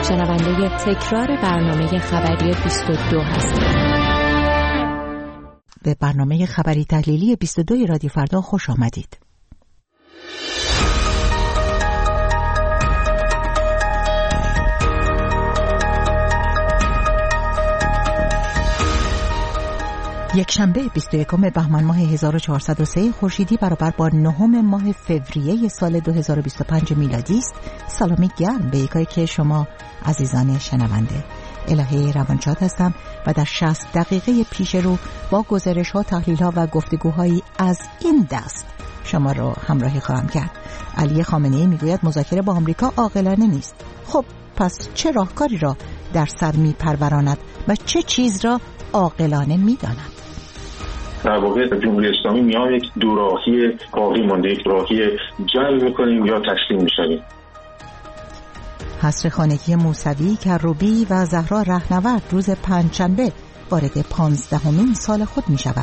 شنونده تکرار برنامه خبری 22 هستید. به برنامه خبری تحلیلی 22 رادیو فردا خوش آمدید. یک شنبه 21 بهمن ماه 1403 خورشیدی برابر با 9 ماه فوریه سال 2025 میلادی است. سلامی گرم به یکایی که شما عزیزان شنونده. الهه روانشاد هستم و در 60 دقیقه پیش رو با گزارش ها، تحلیل ها و گفتگوهایی از این دست شما رو همراهی خواهم کرد. علی خامنه‌ای میگوید مذاکره با آمریکا عاقلانه نیست. خب پس چه راهکاری را در سر میپروراند و چه چیز را عاقلانه میداند؟ در واقع جمهوری اسلامی میان یک دوراهی باقی مانده، یک راهی جنگ میکنیم یا تسلیم میشویم. حصر خانگی موسوی، کروبی و زهرا رهنورد روز پنجشنبه وارد 15مین سال خود می شود.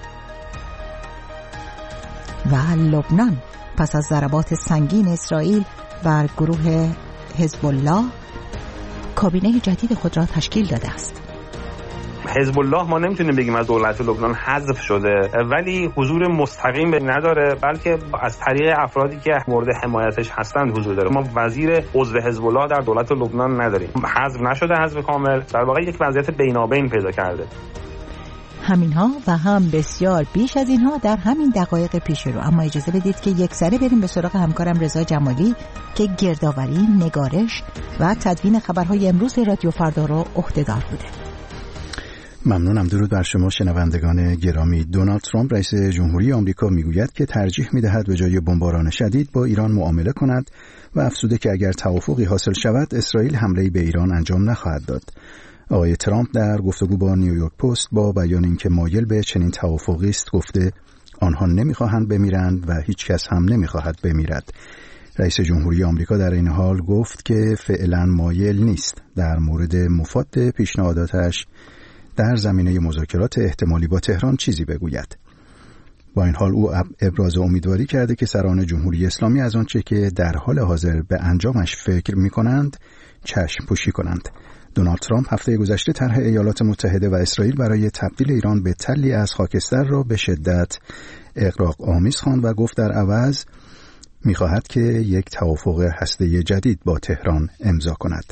و لبنان پس از ضربات سنگین اسرائیل بر گروه حزب الله کابینه جدید خود را تشکیل داده است. حزب الله ما نمیتونیم بگیم از دولت لبنان حذف شده، ولی حضور مستقیم نداره، بلکه از طریق افرادی که مورد حمایتش هستند حضور داره. ما وزیر عضو حزب الله در دولت لبنان نداریم. حذف نشده، حذف کامل، در واقع یک وضعیت بینابین پیدا کرده. همینها و هم بسیار بیش از اینها در همین دقایق پیش رو. اما اجازه بدید که یک سره بریم به سراغ همکارم رضا جمالی که گردآوری، نگارش و تدوین خبرهای امروز رادیو فردا رو عهده‌دار بوده. ممنونم. درود بر شما شنوندگان گرامی. دونالد ترامپ رئیس جمهوری آمریکا میگوید که ترجیح میدهد به جای بمباران شدید با ایران معامله کند و افزوده که اگر توافقی حاصل شود اسرائیل حمله‌ای به ایران انجام نخواهد داد. آقای ترامپ در گفتگو با نیویورک پست با بیان اینکه مایل به چنین توافقی است گفته آنها نمیخواهند بمیرند و هیچ کس هم نمیخواهد بمیرد. رئیس جمهوری آمریکا در این حال گفت که فعلا مایل نیست در مورد مفاد پیشنهاداتش در زمینه مذاکرات احتمالی با تهران چیزی بگوید. با این حال او ابراز امیدواری کرده که سران جمهوری اسلامی از آنچه که در حال حاضر به انجامش فکر می‌کنند چشم پوشی کنند. دونالد ترامپ هفته گذشته طرح ایالات متحده و اسرائیل برای تبدیل ایران به تلی از خاکستر را به شدت اغراق آمیز خواند و گفت در عوض می‌خواهد که یک توافق هسته‌ای جدید با تهران امضا کند.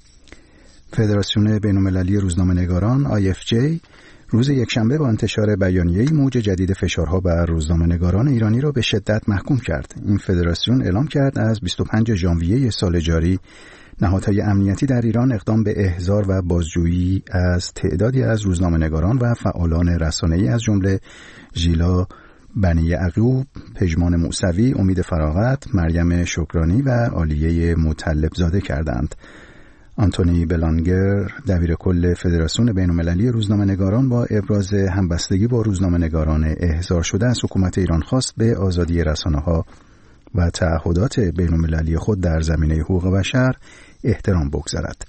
فدراسیون بین‌المللی روزنامه‌نگاران IFJ روز یکشنبه با انتشار بیانیه‌ای موج جدید فشارها بر روزنامه‌نگاران ایرانی را به شدت محکوم کرد. این فدراسیون اعلام کرد از 25 ژانویه سال جاری نهادهای امنیتی در ایران اقدام به احضار و بازجویی از تعدادی از روزنامه‌نگاران و فعالان رسانه‌ای از جمله ژیلا بنی یعقوب، پژمان موسوی، امید فراغت، مریم شکرانی و عالیه مطلبزاده کردند. آنتونی بلانگر دبیر کل فدراسیون بین‌المللی روزنامه‌نگاران با ابراز همبستگی با روزنامه‌نگاران احضار شده از حکومت ایران خواست به آزادی رسانه‌ها و تعهدات بین‌المللی خود در زمینه حقوق بشر احترام بگذارد.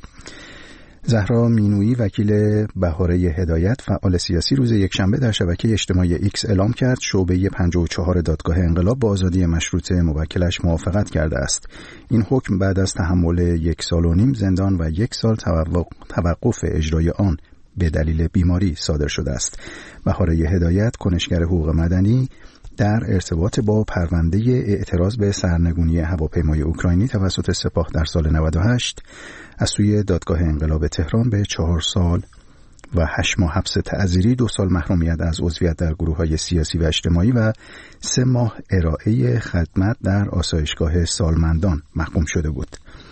زهرا مینویی وکیل بهاره هدایت فعال سیاسی روز یکشنبه در شبکه اجتماعی ایکس اعلام کرد شعبه 54 دادگاه انقلاب با آزادی مشروطه موکلش موافقت کرده است. این حکم بعد از تحمل 1 سال و نیم زندان و 1 سال توقف اجرای آن به دلیل بیماری صادر شده است. بهاره هدایت کنشگر حقوق مدنی در ارتباط با پرونده اعتراض به سرنگونی هواپیمای اوکراینی توسط سپاه در سال 98 از سوی دادگاه انقلاب تهران به 4 سال و 8 ماه حبس تعزیری، 2 سال محرومیت از عضویت در گروه‌های سیاسی و اجتماعی و 3 ماه ارائه خدمت در آسایشگاه سالمندان محکوم شده بود.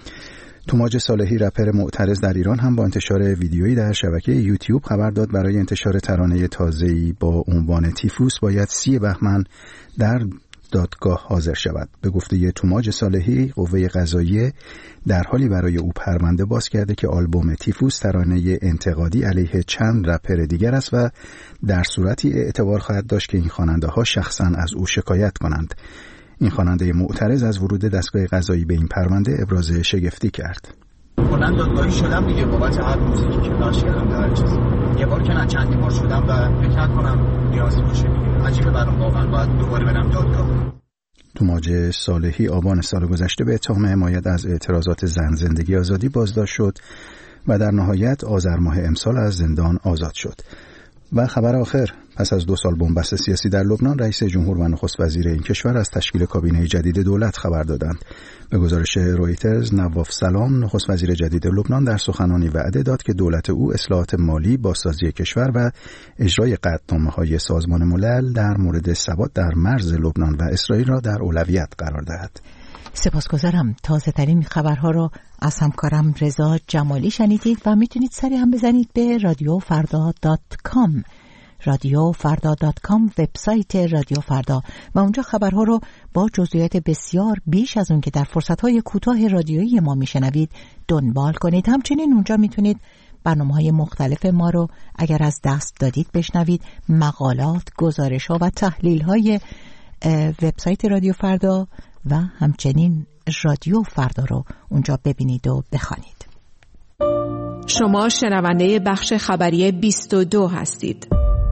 توماج صالحی رپر معترض در ایران هم با انتشار ویدیویی در شبکه یوتیوب خبر داد برای انتشار ترانه تازه‌ای با عنوان تیفوس باید 30 بهمن در دادگاه حاضر شود. به گفته توماج صالحی قوه قضاییه در حالی برای او پرونده باز کرده که آلبوم تیفوس ترانه انتقادی علیه چند رپر دیگر است و در صورتی اعتبار خواهد داشت که این خواننده‌ها شخصاً از او شکایت کنند. این خواننده معترض از ورود دستگاه قضایی به این پرونده ابراز شگفتی کرد. کلاً دادگاهی شدم دیگه بابت هر موزیکی که پخش کردم در هر چیز. یه بار که نه چندین بار شدم و فکر کنم نیازی باشه دیگه. عجیبه برام واقعاً باید دوباره برم دادگاه. توماج صالحی آبان سال گذشته به اتهام حمایت از اعتراضات زن زندگی آزادی بازداشت شد و در نهایت آذر ماه امسال از زندان آزاد شد. و خبر آخر، پس از 2 سال بنبست سیاسی در لبنان، رئیس جمهور و نخست وزیر این کشور از تشکیل کابینه جدید دولت خبر دادند. به گزارش رویترز، نواف سلام، نخست وزیر جدید لبنان، در سخنانی وعده داد که دولت او اصلاحات مالی، بازسازی کشور و اجرای قطعنامه‌های سازمان ملل در مورد ثبات در مرز لبنان و اسرائیل را در اولویت قرار دهد. سپاسگزارم. تازه ترین خبرها رو از همکارم رضا جمالی شنیدید و میتونید سری هم بزنید به radiofarda.com. radiofarda.com وبسایت رادیو فردا و اونجا خبرها رو با جزئیات بسیار بیش از اون که در فرصتهای کوتاه رادیویی ما میشنوید دنبال کنید. همچنین اونجا میتونید برنامه‌های مختلف ما رو اگر از دست دادید بشنوید. مقالات، گزارش‌ها و تحلیل‌های وبسایت رادیو فردا و همچنین رادیو فردا رو اونجا ببینید و بخوانید. شما شنونده بخش خبری 22 هستید.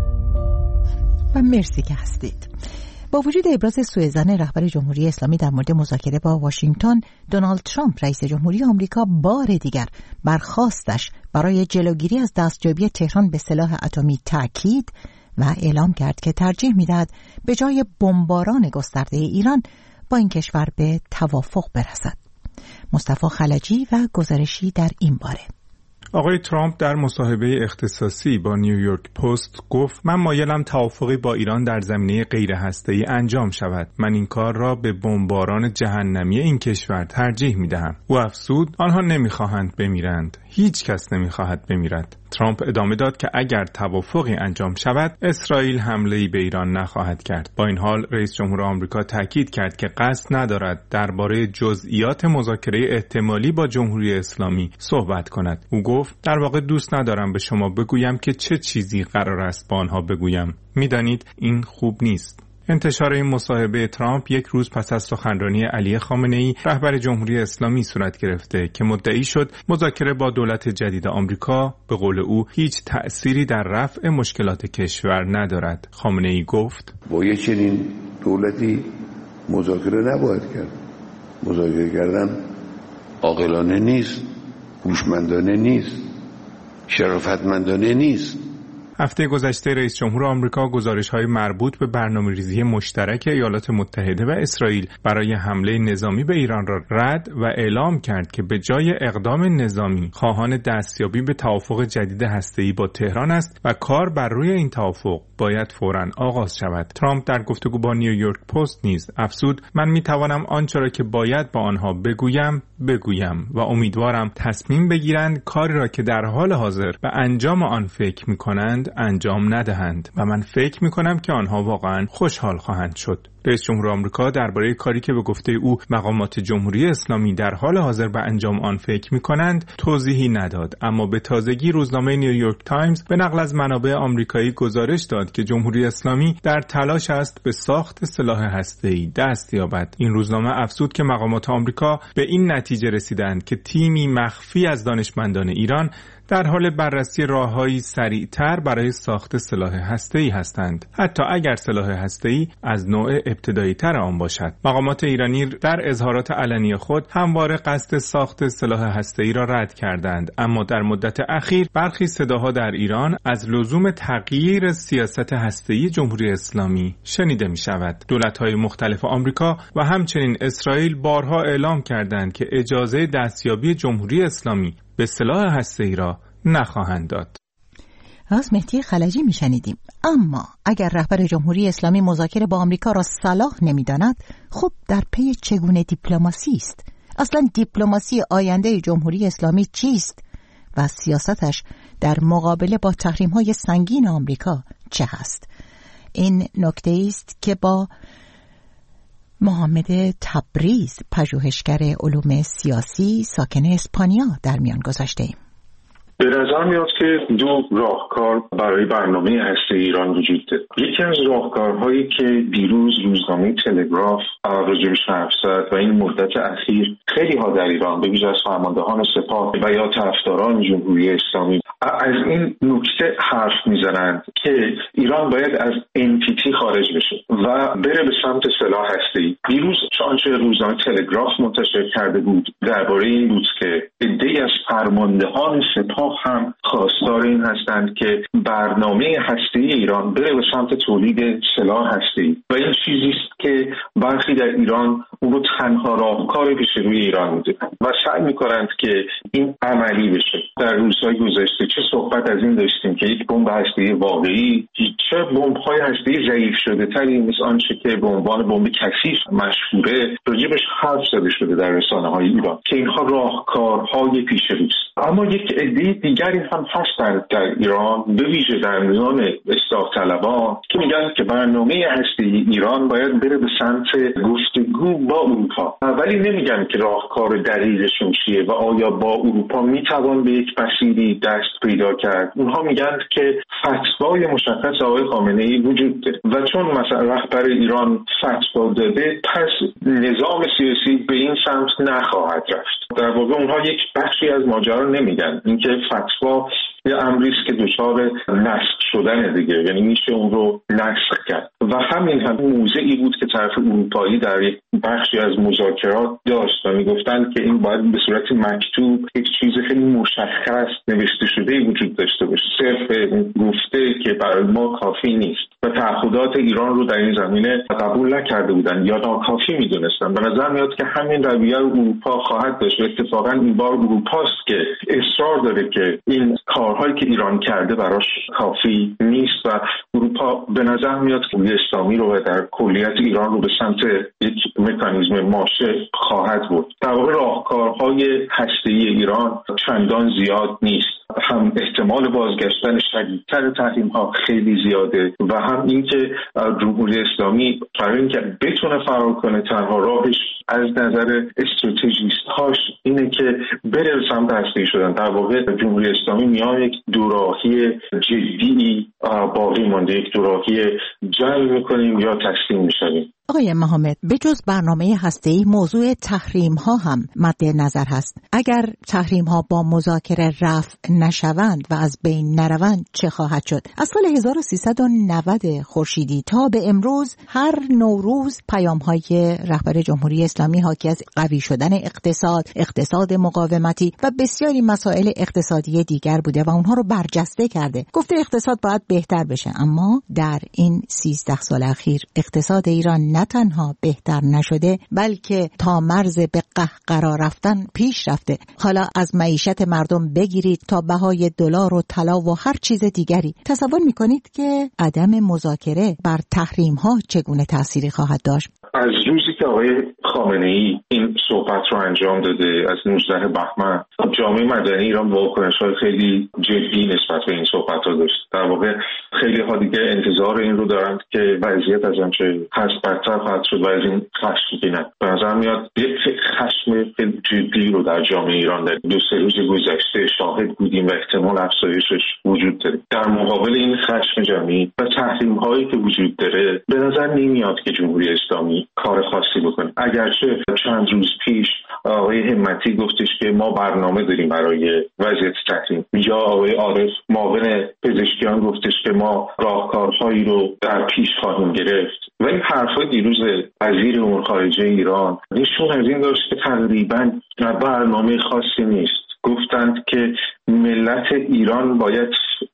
و مرسی که هستید. با وجود ابراز سوءظن رهبر جمهوری اسلامی در مورد مذاکره با واشنگتن، دونالد ترامپ رئیس جمهوری آمریکا بار دیگر بر خواستش برای جلوگیری از دستیابی تهران به سلاح اتمی تاکید و اعلام کرد که ترجیح می‌دهد به جای بمباران گسترده ایران با این کشور به توافق برسد. مصطفی خلجی و گزارشی در این باره. آقای ترامپ در مصاحبه اختصاصی با نیویورک پست گفت من مایلم توافقی با ایران در زمینه غیر هسته‌ای انجام شود. من این کار را به بمباران جهنمی این کشور ترجیح می‌دهم. او افزود آنها نمی‌خواهند بمیرند. هیچ کس نمی‌خواهد بمیرد. ترامپ ادامه داد که اگر توافقی انجام شود اسرائیل حمله‌ای به ایران نخواهد کرد. با این حال رئیس جمهور آمریکا تاکید کرد که قصد ندارد درباره جزئیات مذاکره احتمالی با جمهوری اسلامی صحبت کند. او گفت در واقع دوست ندارم به شما بگویم که چه چیزی قرار است با آنها بگویم. می‌دانید این خوب نیست. انتشار این مصاحبه ترامپ یک روز پس از سخنرانی علی خامنه‌ای رهبر جمهوری اسلامی صورت گرفته که مدعی شد مذاکره با دولت جدید آمریکا به قول او هیچ تأثیری در رفع مشکلات کشور ندارد. خامنه‌ای گفت با یک چنین دولتی مذاکره نباید کرد. مذاکره کردن عاقلانه نیست، هوشمندانه نیست، شرافتمندانه نیست. هفته گذشته رئیس جمهور آمریکا گزارش‌های مربوط به برنامه‌ریزی مشترک ایالات متحده و اسرائیل برای حمله نظامی به ایران را رد و اعلام کرد که به جای اقدام نظامی خواهان دستیابی به توافق جدید هسته‌ای با تهران است و کار بر روی این توافق باید فوراً آغاز شود. ترامپ در گفتگو با نیویورک پست نیز افزود من می‌توانم آنچه را که باید با آنها بگویم و امیدوارم تصمیم بگیرند کاری را که در حال حاضر به انجام آن فکر می‌کنند انجام ندهند و من فکر می‌کنم که آنها واقعاً خوشحال خواهند شد. رئیس جمهور آمریکا درباره کاری که به گفته او مقامات جمهوری اسلامی در حال حاضر به انجام آن فکر می‌کنند توضیحی نداد، اما به تازگی روزنامه نیویورک تایمز به نقل از منابع آمریکایی گزارش داد که جمهوری اسلامی در تلاش است به ساخت سلاح هسته‌ای دست یابد. این روزنامه افزود که مقامات آمریکا به این نتیجه رسیدند که تیمی مخفی از دانشمندان ایران در حال بررسی راه‌هایی سریعتر برای ساخت سلاح هسته‌ای هستند، حتی اگر سلاح هسته‌ای از نوع ابتدایی‌تر آن باشد. مقامات ایرانی در اظهارات علنی خود همواره قصد ساخت سلاح هسته‌ای را رد کردند، اما در مدت اخیر برخی صداها در ایران از لزوم تغییر سیاست هسته‌ای جمهوری اسلامی شنیده می‌شود. دولت‌های مختلف آمریکا و همچنین اسرائیل بارها اعلام کردند که اجازه دستیابی جمهوری اسلامی به سلاح هسته‌ای را نخواهند داد. از مهدی خلجی میشنیدیم. اما اگر رهبر جمهوری اسلامی مذاکره با آمریکا را صلاح نمیداند، خب در پی چگونه دیپلماسی است؟ اصلا دیپلماسی آینده جمهوری اسلامی چیست و سیاستش در مقابله با تحریم‌های سنگین آمریکا چه هست؟ این نکته است که با محمد تبریز، پژوهشگر علوم سیاسی ساکن اسپانیا، در میان گذاشته ایم. به نظر میاد که دو راهکار برای برنامه هسته‌ای ایران وجود داره. یکی از راهکارهایی که دیروز روزنامه تلگراف راجعش حرف زد و این مدت اخیر خیلی ها در ایران به ویژه از فرماندهان سپاه و یا طرفداران جمهوری اسلامی از این نکته حرف میزنند که ایران باید از NPT خارج بشه و بره به سمت سلاح هسته‌ای. دیروز آنچه روزنامه تلگراف منتشر کرده بود درباره این بود که عده‌ای از فرماندهان سپاه هم خواستار این هستند که برنامه هسته‌ای ایران بره به سمت تولید سلاح هسته‌ای و این چیزی است که برخی در ایران اون رو تنها راهکار پیش روی ایران میده و سعی میکنند که این عملی بشه. در روزهای گذشته چه صحبت از این داشتیم که یک بمب هسته‌ای واقعی، چه بمب‌های هسته‌ای ضعیف شده تری مثل آنچه که به عنوان بمب کثیف مشهوره راجبش حرف زده شده در رسانه‌های ایران که اینها راهکارهای پیش روست. اما یک عده دیگری هم هستند در ایران به ویژه در میان اصلاح طلبان که میگن که برنامه هسته‌ای ایران باید بره به سمت گفتگو با اروپا، ولی نمیگن که راهکار دقیقشون چیه و آیا با اروپا میتوان به یک مسیری دست پیدا کرد. اونها میگن که فتوای مشخص آقای خامنه‌ای وجود داره و چون مثلا رهبر ایران فتوا داده پس نظام سیاسی به این سمت نخواهد رفت. در واقع اونها یک بخشی از ماجرا نمیگن، اینکه فتوا یه امری است که دچار نسخ شدن دیگه، یعنی میشه اون رو نسخ کرد و همین هم موضعی بود که طرف اروپایی در یک بخشی از مذاکرات داشت و میگفتند که این باید به صورت مکتوب یک چیز خیلی مشخص نوشته شده وجود داشته باشه، صرف گفته که برای ما کافی نیست و تعهدات ایران رو در این زمینه قبول نکرده بودن یا ناکافی میدونستن. به نظر میاد که همین رویه اروپا خواهد داشت و اتفاقا این بار اروپاست که اصرار داره که این کارهایی که ایران کرده براش کافی نیست و اروپا به نظر میاد که اسلامی رو در کلیت ایران رو به سمت یک مکانیزم ماشه خواهد برد. در واقع راهکارهای هسته‌ای ایران چندان زیاد نیست، هم احتمال بازگشتن شدیدتر تحریم ها خیلی زیاده و هم اینکه جمهوری اسلامی برای اینکه بتونه فرار کنه تنها راهش از نظر استراتژیست هاش اینه که بره سمت هسته‌ای شدن. در واقع جمهوری اسلامی میان یک دوراهی جدی باقی مانده، یک دوراهی جنگ میکنیم یا تسلیم میشویم. آقای محمد، بجز برنامه هسته‌ای موضوع تحریم ها هم مد نظر هست. اگر تحریم ها با مذاکره رفع نشوند و از بین نروند چه خواهد شد؟ از سال 1390 خورشیدی تا به امروز هر نوروز پیام های رهبر جمهوری اسلامی حاکی از قوی شدن اقتصاد مقاومتی و بسیاری مسائل اقتصادی دیگر بوده و اونها رو برجسته کرده. گفته اقتصاد باید بهتر بشه، اما در این 13 سال اخیر اقتصاد ایران نه تنها بهتر نشده بلکه تا مرز به قهقرا رفتن پیش رفته. حالا از معیشت مردم بگیرید تا بهای دلار و طلا و هر چیز دیگری. تصور میکنید که عدم مذاکره بر تحریم ها چگونه تأثیری خواهد داشت؟ از روزی که آقای خامنه‌ای این صحبت رو انجام داده از 19 بهمن جامعه مدنی ایران واکنش‌های خیلی جدی نسبت به این صحبت‌ها داشت. در واقع خیلی ها دیگه انتظار این رو دارند که وضعیت از آنچه هست بدتر خواهد شد و از این خشم بینن. به نظر میاد یک خشم خیلی جدی رو در جامعه ایران در 2-3 روز گذشته شاهد بودیم و احتمال افزایشش وجود داره. در مقابل این خشم جمعی و تحریم‌هایی که وجود داره به نظر نمیاد که جمهوری اسلامی کار خاصی بکنه. اگرچه چند روز پیش آقای همتی گفتش که ما برنامه داریم برای وضعیت تحریم، یا آقای عارف معاون پزشکیان گفتش که ما راهکارهایی رو در پیش خواهیم گرفت. ولی حرفای دیروز وزیر امور خارجه ایران نشون از این داشت که تقریباً برنامه خاصی نیست. گفتند که ملت ایران باید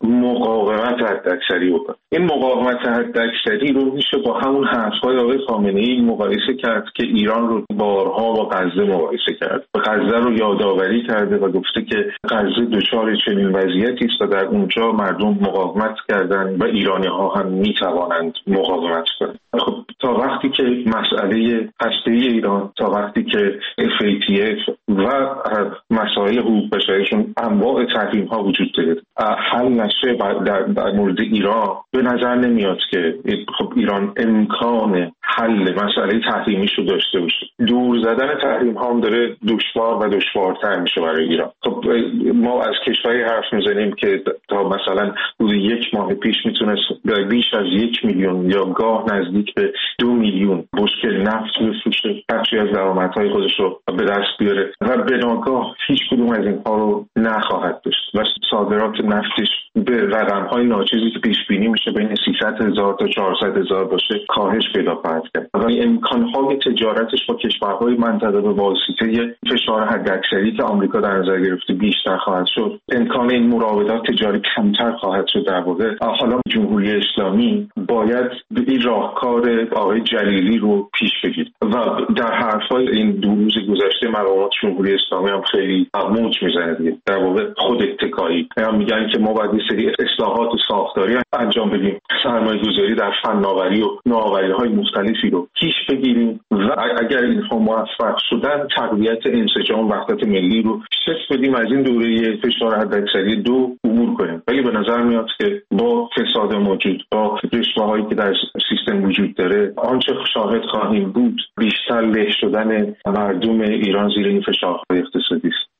مقاومت حداکثری بکنه. این مقاومت حداکثری رو میشه با همون حرف‌های آقای خامنه‌ای مقایسه کرد که ایران رو بارها با غزه مقایسه کرد. غزه رو یادآوری کرده و گفته که غزه دچار چنین وضعیتی است و در اونجا مردم مقاومت کردن و ایرانی‌ها هم میتوانند مقاومت کنند. خب تا وقتی که مسئله هسته‌ای ایران، تا وقتی که FATF و مسائل حقوق بشریشون انواع تحریم‌ها وجود داره حل نشه در مورد ایران، به نظر نمیاد که خب ایران امکان حل مسئله تحریمیشو داشته باشه. دور زدن تحریم ها هم داره دشوار و دشوارتر میشه برای ایران. خب ما از کشوری حرف میزنیم که تا مثلا حدود 1 ماه پیش میتونست بیش از 1 میلیون یا گاه نزدیک به 2 میلیون بشکه نفت بفروشه، بخشی از درآمدهای خودش رو به دست بیاره و به ناگاه هیچ کدوم از اینها رو نخواهد داشت و صادرات نفتش به رقم‌های ناچیزی که پیش بینی میشه بین 300,000 تا 400,000 باشه کاهش پیدا خواهد کرد و امکان‌های تجارتش با کشورهای منطقه به واسطه فشار حداکثری که آمریکا در نظر گرفته بیشتر خواهد شد. امکان این مراودات تجاری کمتر خواهد شد. در واقع حالا جمهوری اسلامی باید این راهکار آقای جلیلی رو پیش بگیره و در حرف‌های این 2 روز گذشته مقامات جمهوری اسلامی هم خیلی موج میزنه دیگه. در واقع خود اتکایی میگن که ما باید سری اصلاحات ساختاری انجام بدیم، سرمایه‌گذاری در فناوری و نوآوری‌های مختلفی رو پیش بگیریم و اگر اینها موفق شدن تقویت انسجام وحدت ملی رو شکل بدیم، از این دوره فشار حداکثری 2 عبور کنیم. ولی به نظر میاد که با فساد موجود، با رشوه‌هایی که در سیستم وجود داره، آنچه شاهد خواهیم بود بیشتر له شدن مردم ایران زیر این فشارهای اقتصادی است.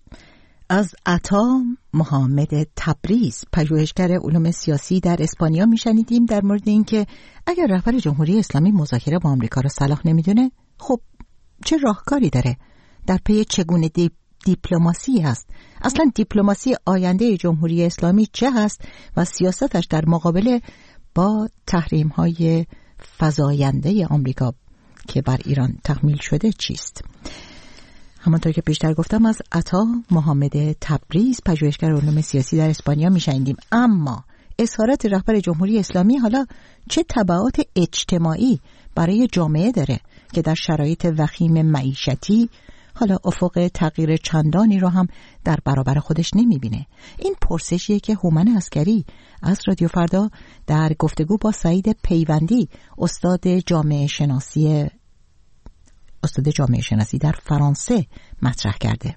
از عطا محمد تبریز، پژوهشگر علوم سیاسی در اسپانیا میشنیدیم در مورد اینکه اگر رهبر جمهوری اسلامی مذاکره با آمریکا را صلاح نمیدونه، خب چه راهکاری داره؟ در پی چگونه دیپلماسی هست؟ اصلا دیپلماسی آینده جمهوری اسلامی چه هست و سیاستش در مقابله با تحریم‌های فزاینده آمریکا که بر ایران تحمیل شده چیست؟ همانطور که پیشتر گفتم از عطا محمد تبریز، پژوهشگر علوم سیاسی در اسپانیا میشنیدیم. اما اظهارات رهبر جمهوری اسلامی حالا چه تبعات اجتماعی برای جامعه داره که در شرایط وخیم معیشتی حالا افق تغییر چندانی رو هم در برابر خودش نمیبینه؟ این پرسشیه که هومن عسکری از رادیو فردا در گفتگو با سعید پیوندی استاد جامعه شناسی در فرانسه مطرح کرده.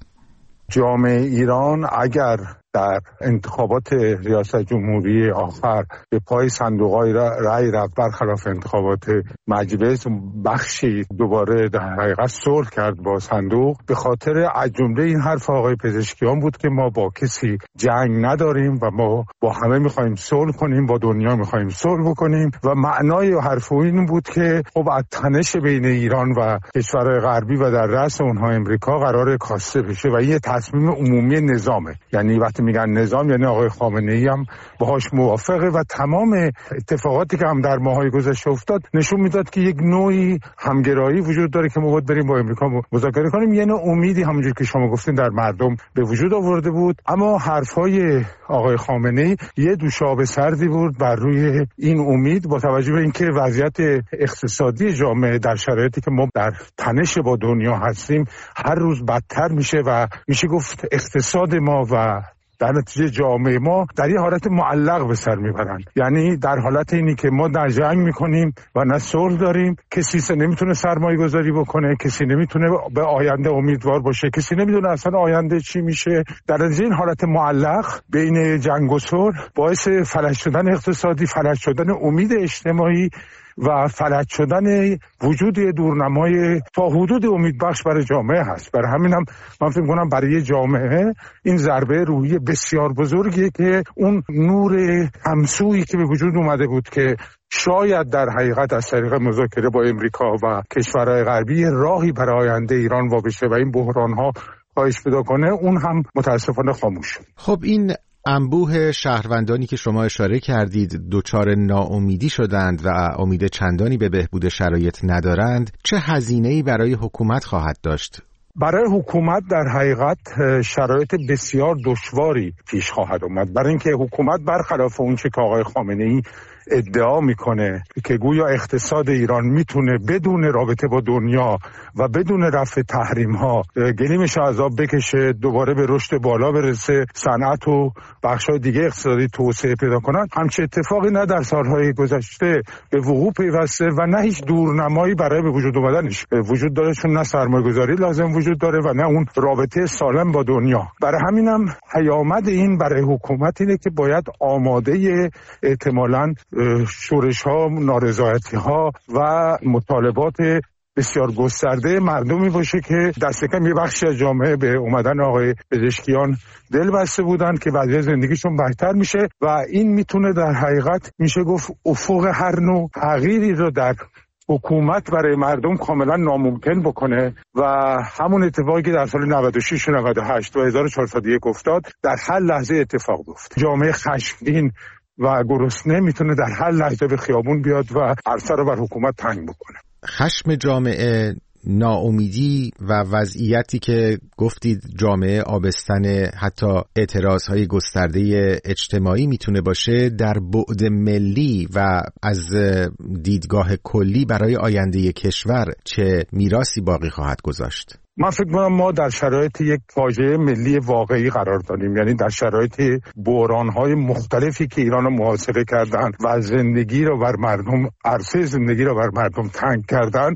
جامعه ایران اگر در انتخابات ریاست جمهوری آخر به پای صندوق‌های رأی رفت برخلاف انتخابات مجلس، بخشی دوباره در حقیقت صلح کرد با صندوق، به خاطر از جمله این حرف آقای پزشکیان بود که ما با کسی جنگ نداریم و ما با همه می‌خوایم صلح کنیم، با دنیا می‌خوایم صلح بکنیم و معنای حرف این بود که خب از تنش بین ایران و کشورهای غربی و در رأس اونها امریکا قرار کاسته بشه و این تصمیم عمومی نظامه. یعنی وقتی میگن نظام یعنی آقای خامنه‌ای هم باهاش موافقه و تمام اتفاقاتی که هم در ماهای گذشته افتاد نشون میداد که یک نوعی همگرایی وجود داره که ما باید بریم با امریکا مذاکره کنیم. یعنی امیدی همونجوری که شما گفتین در مردم به وجود آورده بود، اما حرفای آقای خامنه‌ای یه دوشاب سردی بود بر روی این امید، با توجه به اینکه وضعیت اقتصادی جامعه در شرایطی که ما در تنش با دنیا هستیم هر روز بدتر میشه و میشه گفت اقتصاد ما و در نتیجه جامعه ما در یه حالت معلق به سر میبرن. یعنی در حالت اینی که ما نه جنگ میکنیم و نه صلح داریم، کسی نمیتونه سرمایه گذاری بکنه، کسی نمیتونه به آینده امیدوار باشه، کسی نمیدونه اصلا آینده چی میشه. در نتیجه این حالت معلق بین جنگ و صلح باعث فلج شدن اقتصادی، فلج شدن امید اجتماعی و فلج شدن وجود دورنمای تا حدود امیدبخش برای جامعه هست. برای همینم من فکر می‌کنم برای جامعه این ضربه روحی بسیار بزرگیه که اون نور همسویی که به وجود اومده بود که شاید در حقیقت از طریق مذاکره با امریکا و کشورهای غربی راهی برای آینده ایران وا بشه و این بحران‌ها کاهش پیدا کنه، اون هم متاسفانه خاموش شد. خب این انبوه شهروندانی که شما اشاره کردید دچار ناامیدی شدند و امید چندانی به بهبود شرایط ندارند، چه هزینه‌ای برای حکومت خواهد داشت؟ برای حکومت در حقیقت شرایط بسیار دشواری پیش خواهد آمد، برای اینکه حکومت برخلاف اون چه که آقای خامنه‌ای ادعا میکنه که گویا اقتصاد ایران میتونه بدون رابطه با دنیا و بدون رفع تحریم ها گلیمش از آب بکشه، دوباره به رشد بالا برسه، صنعت و بخش‌های دیگه اقتصادی توسعه پیدا کنن، همچه اتفاقی نه در سالهای گذشته به وقوع پیوسته و نه هیچ دورنمایی برای به وجود اومدنش وجود داره، چون نه سرمایه‌گذاری لازم وجود داره و نه اون رابطه سالم با دنیا. برای همینم پیامد این برای حکومت اینه که باید آماده احتمالاً شورش ها، نارضایتی ها و مطالبات بسیار گسترده مردمی باشه که دست کم یه بخشی از جامعه به اومدن آقای پزشکیان دل بسته بودن که وضعیت زندگیشون بهتر میشه و این میتونه در حقیقت میشه گفت افق هر نوع تغییری رو در حکومت برای مردم کاملا ناممکن بکنه و همون اتفاقی که در سال 96 و 98 و 1401 افتاد در هر لحظه اتفاق بیفته. جامعه خشمگین و گرسنه میتونه در هر لحظه به خیابون بیاد و عرصه رو بر حکومت تنگ بکنه. خشم جامعه، ناامیدی و وضعیتی که گفتید جامعه آبستن حتی اعتراضهای گسترده اجتماعی میتونه باشه، در بعد ملی و از دیدگاه کلی برای آینده کشور چه میراثی باقی خواهد گذاشت؟ من فکر می‌کنم ما در شرایط یک فاجعه ملی واقعی قرار داریم، یعنی در شرایط بحران‌های مختلفی که ایران رو محاصره کردن و زندگی رو بر مردم، عرصه زندگی رو بر مردم تنگ کردن،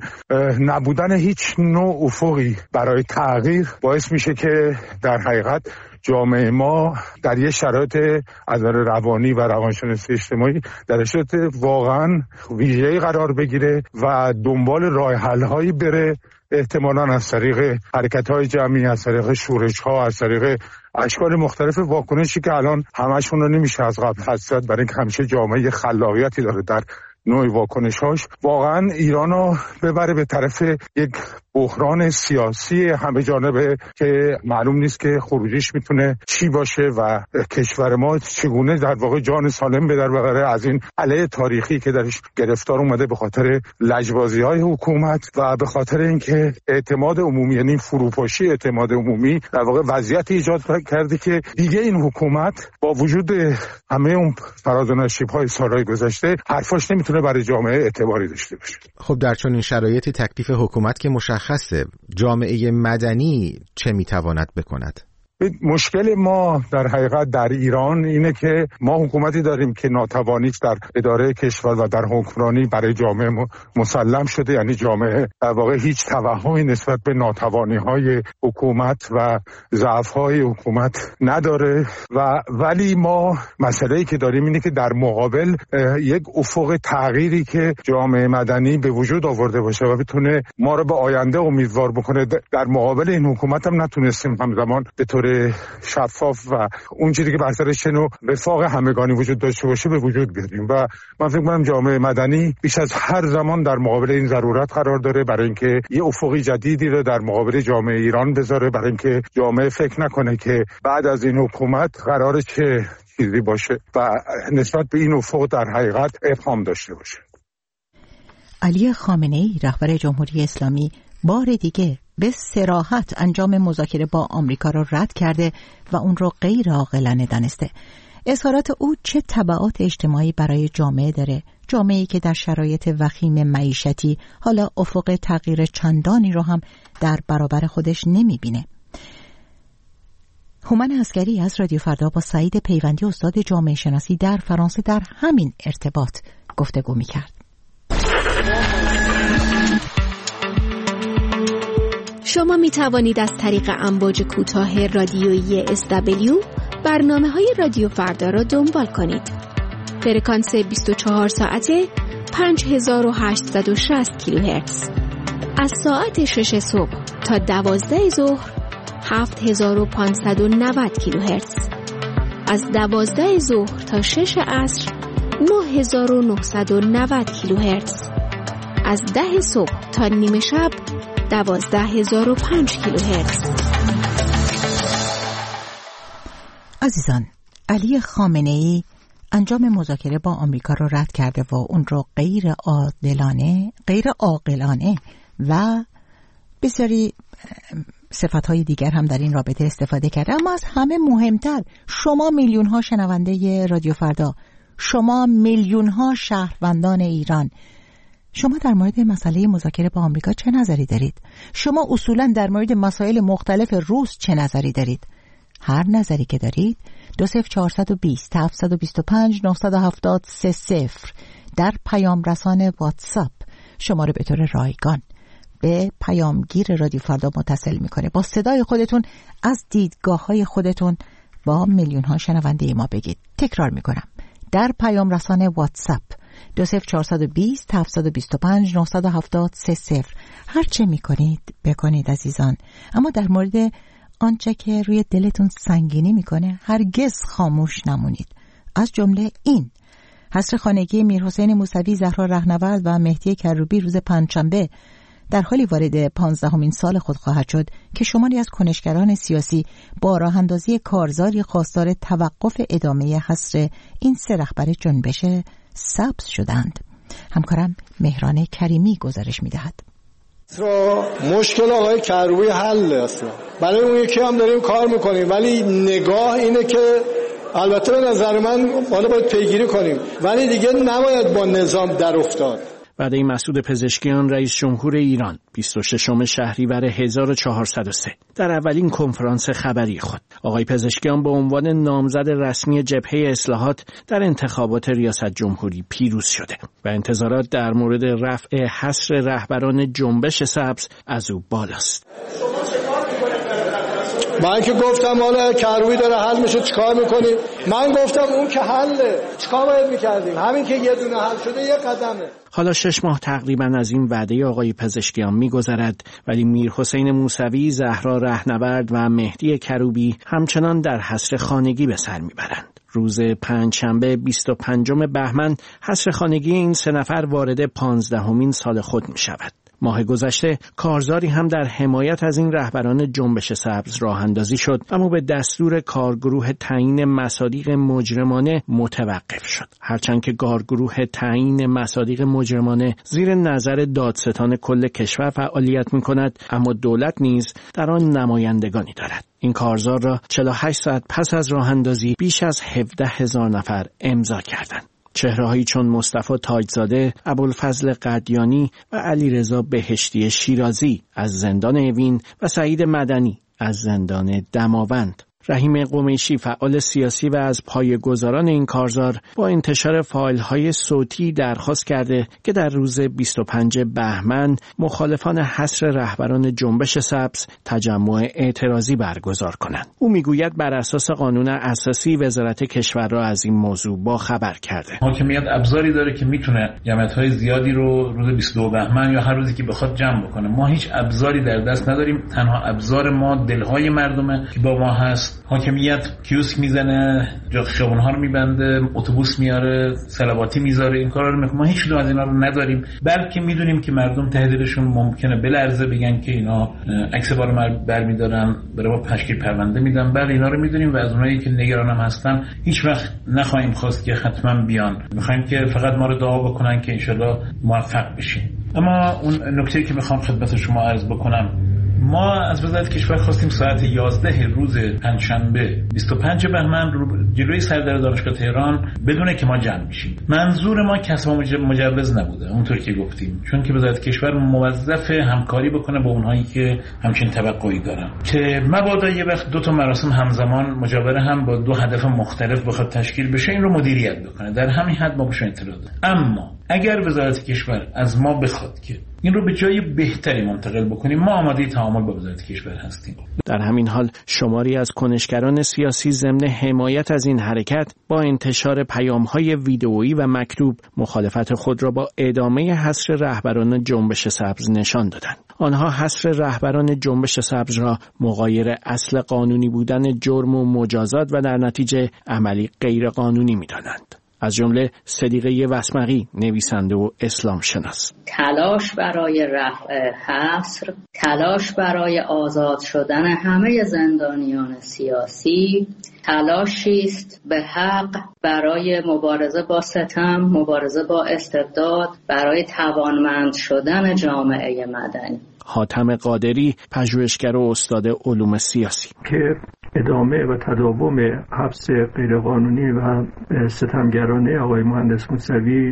نبودن هیچ نوع افقی برای تغییر باعث میشه که در حقیقت جامعه ما در یه شرایط از نظر روانی و روانشناسی اجتماعی در شرایط واقعا ویژه‌ای قرار بگیره و دنبال راه حل‌هایی بره، احتمالاً از طریق حرکت‌های جمعی، از طریق شورش‌ها، از طریق اشکال مختلف واکنشی که الان همشون رو نمیشه از قبل حسد، برای اینکه همیشه جامعه خلاقیتی داره در نوع واکنش‌هاش، واقعاً ایران رو ببره به طرف یک بحران سیاسی همه جانبه که معلوم نیست که خروجیش میتونه چی باشه و کشور ما چگونه در واقع جان سالم به در ببره از این علیه تاریخی که درش گرفتار اومده به خاطر لجبازی‌های حکومت و به خاطر اینکه اعتماد عمومی، یعنی فروپاشی اعتماد عمومی، در واقع وضعیت ایجاد کرده که دیگه این حکومت با وجود همه اون فراز و نشیب‌های سال‌های گذشته حرفاش نمیتونه برای جامعه اعتباری داشته باشه. خب در چنین شرایطی تکلیف حکومت که مشخصه، جامعه مدنی چه میتواند بکند؟ مشکل ما در حقیقت در ایران اینه که ما حکومتی داریم که ناتوانیش در اداره کشور و در حکمرانی برای جامعه مسلم شده، یعنی جامعه در واقع هیچ توهمی نسبت به ناتوانی‌های حکومت و ضعف‌های حکومت نداره و ولی ما مسئله‌ای که داریم اینه که در مقابل یک افق تغییری که جامعه مدنی به وجود آورده باشه و بتونه ما رو به آینده امیدوار بکنه، در مقابل این حکومت هم نتونستیم همزمان به طور شفاف و اون چیزی که بر سرش نوع وفاق همگانی وجود داشته باشه به وجود بیاریم و من فکر می‌کنم جامعه مدنی بیش از هر زمان در مقابل این ضرورت قرار داره برای اینکه یه افقی جدیدی رو در مقابل جامعه ایران بذاره، برای اینکه جامعه فکر نکنه که بعد از این حکومت قراره چه چیزی باشه و نسبت به این افق در حقیقت ابهام داشته باشه. علی خامنه‌ای رهبر جمهوری اسلامی بار دیگه به صراحت انجام مذاکره با آمریکا را رد کرده و اون رو غیر عاقلانه دانسته. اظهارات او چه تبعات اجتماعی برای جامعه داره؟ جامعه‌ای که در شرایط وخیم معیشتی حالا افق تغییر چندانی رو هم در برابر خودش نمیبینه. هومن عسگری از رادیو فردا با سعید پیوندی استاد جامعه شناسی در فرانسه در همین ارتباط گفتگو می‌کرد. شما می توانید از طریق امواج کوتاه رادیویی SW برنامه‌های رادیو فردا را دنبال کنید. فرکانس 24 ساعته 5860 کیلوهرتز. از ساعت 6 صبح تا 12 ظهر 7590 کیلوهرتز. از 12 ظهر تا 6 عصر 9990 کیلوهرتز. از 10 صبح تا نیمه شب 12005 کیلوهرتز. عزیزان، علی خامنه‌ای انجام مذاکره با آمریکا را رد کرده و اون رو غیر عاقلانه و بسیاری صفت‌های دیگر هم در این رابطه استفاده کرده. اما از همه مهمتر، شما میلیون‌ها شنونده رادیو فردا، شما میلیون‌ها شهروندان ایران، شما در مورد مسئله مذاکره با آمریکا چه نظری دارید؟ شما اصولاً در مورد مسائل مختلف روس چه نظری دارید؟ هر نظری که دارید 20420 725 970 در پیام رسان واتساپ شما رو به طور رایگان به پیامگیر رادیو فردا متصل میکنه. با صدای خودتون از دیدگاه‌های خودتون با میلیون‌ها شنونده ما بگید. تکرار میکنم، در پیام رسان واتساپ 20420 725 970 30. هر چه میکنید بکنید عزیزان، اما در مورد آنچه که روی دلتون سنگینی میکنه هرگز خاموش نمونید. از جمله این: حصر خانگی میرحسین موسوی، زهرا رهنورد و مهدی کروبی روز پنجشنبه در حالی وارد 15مین سال خود خواهد شد که شماری از کنشگران سیاسی با راه اندازی کارزاری خواستار توقف ادامه حصر این سه رهبر جنبش سبز شدند. همکارم مهران کریمی گزارش می‌دهد. مشکل آقای کروبی حل است. برای اون یکی هم داریم کار میکنیم، ولی نگاه اینه که البته به نظر من حالا باید پیگیری کنیم، ولی دیگه نباید با نظام در افتاد. وعده مسعود پزشکیان رئیس جمهور ایران 26 شهریور 1403 در اولین کنفرانس خبری خود. آقای پزشکیان به عنوان نامزد رسمی جبهه اصلاحات در انتخابات ریاست جمهوری پیروز شده و انتظارات در مورد رفع حصر رهبران جنبش سبز از او بالاست. من که گفتم حالا کروبی داره حل میشه چیکار میکنیم؟ من گفتم اون که حله، چیکار باید میکردیم؟ همین که یه دونه حل شده یه قدمه. حالا 6 ماه تقریبا از این وعده آقای پزشکیان میگذرد، ولی میرحسین موسوی، زهرا رهنورد و مهدی کروبی همچنان در حصر خانگی به سر میبرند. روز پنجشنبه 25 بهمن حصر خانگی این سه نفر وارد 15مین سال خود میشود. ماه گذشته کارزاری هم در حمایت از این رهبران جنبش سبز راه اندازی شد، اما به دستور کارگروه تعیین مصادیق مجرمانه متوقف شد. هرچند که کارگروه تعیین مصادیق مجرمانه زیر نظر دادستان کل کشور فعالیت می‌کند، اما دولت نیز در آن نمایندگانی دارد. این کارزار را 48 ساعت پس از راه اندازی بیش از 17,000 نفر امضا کردند. چهره‌هایی چون مصطفی تاجزاده، ابوالفضل قدیانی و علیرضا بهشتی شیرازی از زندان اوین و سعید مدنی از زندان دماوند. رحیم قمیشی، فعال سیاسی و از پایه‌گذاران این کارزار، با انتشار فایل‌های صوتی درخواست کرده که در روز 25 بهمن مخالفان حصر رهبران جنبش سبز تجمع اعتراضی برگزار کنند. او میگوید بر اساس قانون اساسی وزارت کشور را از این موضوع با خبر کرده. حاکمیت ابزاری داره که میتونه جمعیت‌های زیادی رو روز 22 بهمن یا هر روزی که بخواد جمع بکنه. ما هیچ ابزاری در دست نداریم. تنها ابزار ما دلهای مردمه که با ما هست. حاکمیت کیوسک میزنه، جا خیابون‌ها رو میبنده، اتوبوس میاره، صلواتی میذاره، این کارا رو میکنه. ما هیچ کدوم از اینا رو نداریم، بلکه میدونیم که مردم ته دلشون ممکنه بلرزه بگن که اینا عکس بار برمیدارن، برای ما تشکیل پرونده میدن. بله اینا رو میدونیم و از اونایی که نگرانم هستن هیچ وقت نخواهیم خواست که حتما بیان. میخوایم که فقط ما رو دعا بکنن که انشالله موفق بشیم. اما اون نکته‌ای که میخوام خدمت شما عرض بکنم، ما از وزارت کشور خواستیم ساعت 11 روز پنجشنبه 25 بهمن جلوی سردر دانشگاه تهران بدونه که ما جمع میشیم. منظور ما کسب مجوز نبوده اونطور که گفتیم، چون که وزارت کشور موظف همکاری بکنه با اونهایی که همچین توقعی دارن که مبادا یه وقت دو تا مراسم همزمان مجاوره هم با دو هدف مختلف بخواد تشکیل بشه این رو مدیریت بکنه. در همین حد ما بهش اعتراض داریم. اما اگر وزارت کشور از ما بخواد که این رو به جای بهتری منتقل بکنیم، ما آماده تعامل با وزارت کشور هستیم. در همین حال شماری از کنشگران سیاسی ضمن حمایت از این حرکت با انتشار پیام‌های ویدئویی و مکتوب مخالفت خود را با ادامه حصر رهبران جنبش سبز نشان دادند. آنها حصر رهبران جنبش سبز را مغایر اصل قانونی بودن جرم و مجازات و در نتیجه عملی غیر قانونی می‌دانند. از جمله صدیقه وسمقی، نویسنده و اسلام شناس. تلاش برای رفع حصر، تلاش برای آزاد شدن همه زندانیان سیاسی، تلاشی است به حق برای مبارزه با ستم، مبارزه با استبداد، برای توانمند شدن جامعه مدنی. حاتم قادری، پژوهشگر و استاد علوم سیاسی، که ادامه و تداوم حبس غیرقانونی و ستمگرانه آقای مهندس موسوی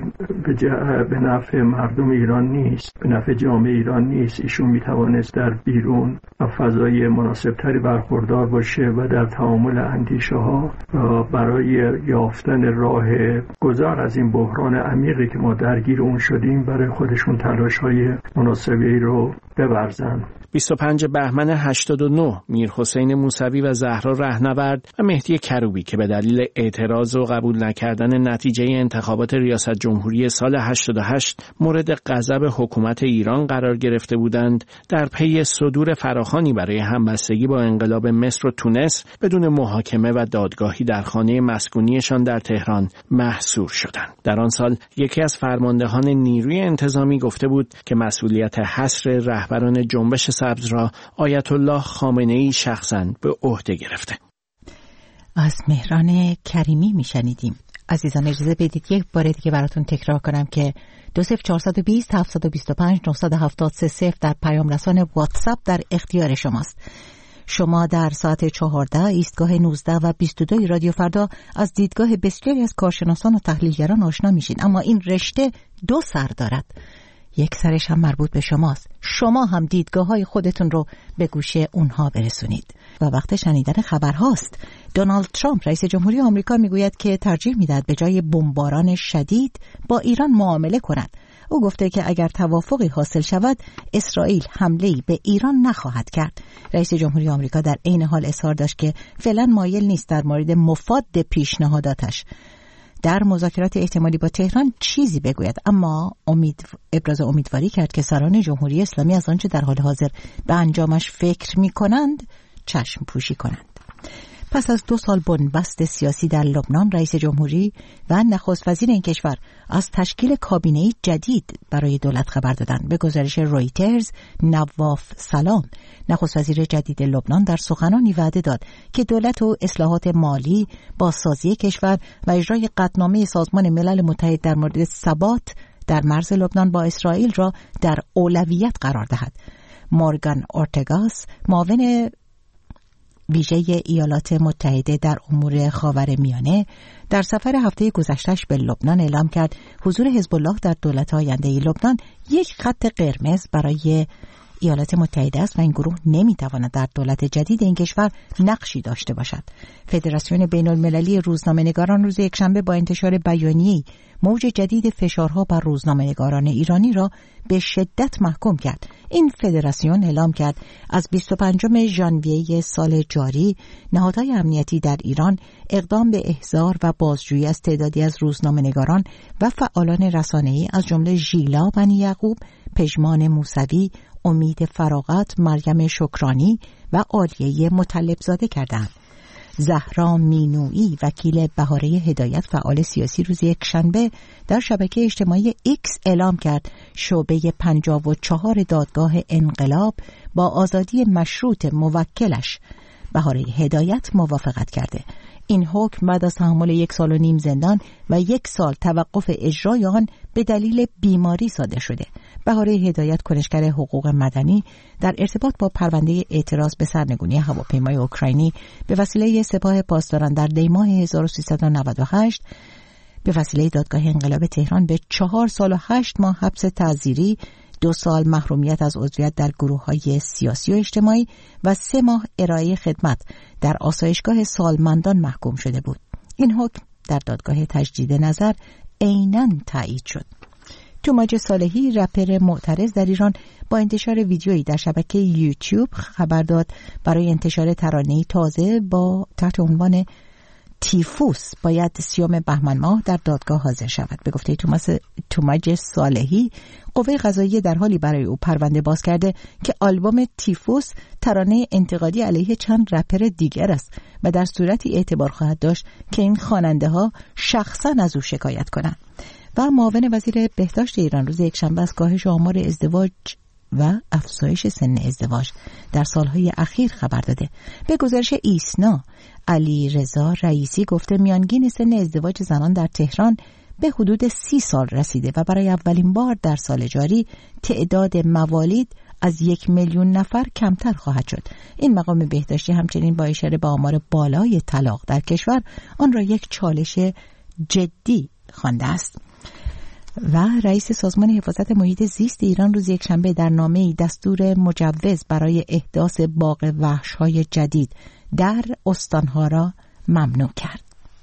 به نفع مردم ایران نیست، به نفع جامعه ایران نیست. ایشون میتوانست در بیرون و فضای مناسبتری برخوردار باشه و در تعامل اندیشه ها برای یافتن راه گذار از این بحران عمیقی که ما درگیر اون شدیم برای خودشون تلاش های مناسبی رو ببرزن. 25 بهمن 89 میرحسین موسوی و زهرا رهنورد و مهدی کروبی که به دلیل اعتراض و قبول نکردن نتیجه انتخابات ریاست جمهوری سال 88 مورد غضب حکومت ایران قرار گرفته بودند، در پی صدور فراخوانی برای همبستگی با انقلاب مصر و تونس بدون محاکمه و دادگاهی در خانه مسکونیشان در تهران محصور شدند. در آن سال یکی از فرماندهان نیروی انتظامی گفته بود که مسئولیت حصر رهبران جنبش سبز را آیت الله خامنه‌ای شخصاً به عهده گرفته. از مهران کریمی میشنیدیم. عزیزان اجازه بدید یک بار دیگه براتون تکرار کنم که 20420 725 970 در پیام رسان واتساپ در اختیار شماست. شما در ساعت 14 ایستگاه 19 و 22 رادیو فردا از دیدگاه بسیاری از کارشناسان و تحلیلگران آشنا میشین، اما این رشته دو سر دارد. یک سرش هم مربوط به شماست. شما هم دیدگاه‌های خودتون رو به گوش اونها برسونید. و وقت شنیدن خبرهاست. دونالد ترامپ رئیس جمهوری آمریکا میگوید که ترجیح میدهد به جای بمباران شدید با ایران معامله کند. او گفته که اگر توافقی حاصل شود اسرائیل حمله‌ای به ایران نخواهد کرد. رئیس جمهوری آمریکا در عین حال اظهار داشت که فعلا مایل نیست در مورد مفاد پیشنهاداتش در مذاکرات احتمالی با تهران چیزی بگوید، اما ابراز امیدواری کرد که سران جمهوری اسلامی از آنچه در حال حاضر به انجامش فکر می‌کنند چشم پوشی کنند. پس از 2 سال بنبست سیاسی در لبنان، رئیس جمهوری و نخست وزیر این کشور از تشکیل کابینه‌ای جدید برای دولت خبر دادند. به گزارش رویترز، نواف سلام، نخست وزیر جدید لبنان، در سخنانی وعده داد که دولت و اصلاحات مالی، بازسازی کشور و اجرای قطعنامه سازمان ملل متحد در مورد ثبات در مرز لبنان با اسرائیل را در اولویت قرار دهد. مورگان اورتگاس، معاون ویژه ایالات متحده در امور خاورمیانه، در سفر هفته گذشته‌اش به لبنان اعلام کرد حضور حزب الله در دولت آینده لبنان یک خط قرمز برای ایالات متحده است و این گروه نمیتواند در دولت جدید این کشور نقشی داشته باشد. فدراسیون بین المللی روزنامه‌نگاران روز یکشنبه با انتشار بیانیه‌ای موج جدید فشارها بر روزنامه‌نگاران ایرانی را به شدت محکوم کرد. این فدراسیون اعلام کرد از 25 ژانویه سال جاری نهادهای امنیتی در ایران اقدام به احضار و بازجویی از تعدادی از روزنامه‌نگاران و فعالان رسانه‌ای از جمله ژیلا بنی یعقوب، پژمان موسوی، امید فراغت، مریم شکرانی و عالیه مطلبزاده کردند. زهرا مینویی، وکیل بهاره هدایت، فعال سیاسی، روز یکشنبه در شبکه اجتماعی ایکس اعلام کرد شعبه 54 دادگاه انقلاب با آزادی مشروط موکلش بهاره هدایت موافقت کرده. این حکم بعد از تحمل 1.5 سال زندان و 1 سال توقف اجرای آن به دلیل بیماری صادر شده. بهاره هدایت، کنشگر حقوق مدنی، در ارتباط با پرونده اعتراض به سرنگونی هواپیمای اوکراینی به وسیله سپاه پاسداران در دی‌ماه 1398 به وسیله دادگاه انقلاب تهران به 4 سال و 8 ماه حبس تعزیری، 2 سال محرومیت از عضویت در گروه‌های سیاسی و اجتماعی و 3 ماه ارائه خدمت در آسایشگاه سالمندان محکوم شده بود. این حکم در دادگاه تجدید نظر عیناً تایید شد. توماج صالحی، رپر معترض در ایران، با انتشار ویدیویی در شبکه یوتیوب خبر داد برای انتشار ترانه‌ای تازه با تحت عنوان تیفوس باید 30 بهمن ماه در دادگاه حاضر شود. به گفته توماج صالحی، قوه قضاییه در حالی برای او پرونده باز کرده که آلبوم تیفوس ترانه انتقادی علیه چند رپر دیگر است و در صورتی اعتبار خواهد داشت که این خواننده ها شخصا از او شکایت کنند. و معاون وزیر بهداشت ایران روز یکشنبه از کاهش آمار ازدواج و افزایش سن ازدواج در سالهای اخیر خبر داده. به گزارش ایسنا، علی رضا رئیسی گفته میانگین سن ازدواج زنان در تهران به حدود 30 سال رسیده و برای اولین بار در سال جاری تعداد موالید از 1 میلیون نفر کمتر خواهد شد. این مقام بهداشتی همچنین با اشاره به آمار بالای طلاق در کشور آن را یک چالش جدی خوانده است. و رئیس سازمان حفاظت محیط زیست ایران روز یکشنبه در نامه‌ای دستور مجوز برای احداث باغ وحش‌های جدید در استانها را ممنوع کرد.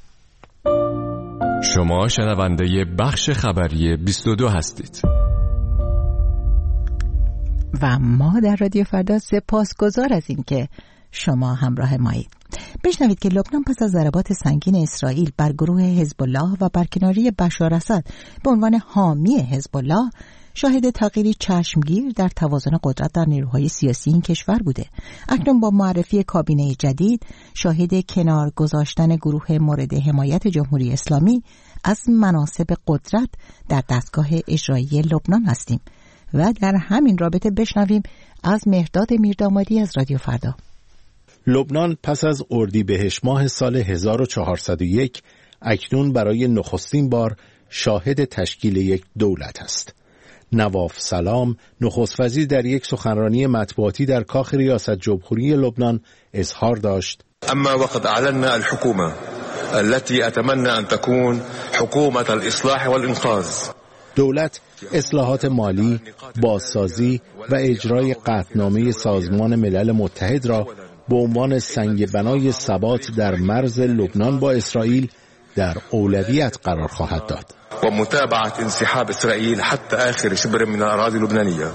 شما شنونده بخش خبری 22 هستید. و ما در رادیو فردا سپاسگزار از این که شما همراه مایید. بشنوید که لبنان پس از ضربات سنگین اسرائیل بر گروه حزب الله و برکناری بشار اسد به عنوان حامی حزب الله شاهد تغییری چشمگیر در توازن قدرت در نیروهای سیاسی این کشور بوده. اکنون با معرفی کابینه جدید شاهد کنار گذاشتن گروه مورد حمایت جمهوری اسلامی از مناصب قدرت در دستگاه اجرایی لبنان هستیم و در همین رابطه بشنویم از مهرداد میردامادی از رادیو فردا. لبنان پس از اردیبهشت ماه سال 1401 اکنون برای نخستین بار شاهد تشکیل یک دولت است. نواف سلام نخست وزیر در یک سخنرانی مطبوعاتی در کاخ ریاست جمهوری لبنان اظهار داشت: اما وقد اعلنا الحكومه التي اتمنى ان تكون حكومه الاصلاح والانقاذ. دولت اصلاحات مالی، بازسازی و اجرای قطعنامه سازمان ملل متحد را به عنوان سنگ بنای ثبات در مرز لبنان با اسرائیل در اولویت قرار خواهد داد. و متابعه انسحاب اسرائیل حتی آخر شبر من الاراضی اللبنانیه.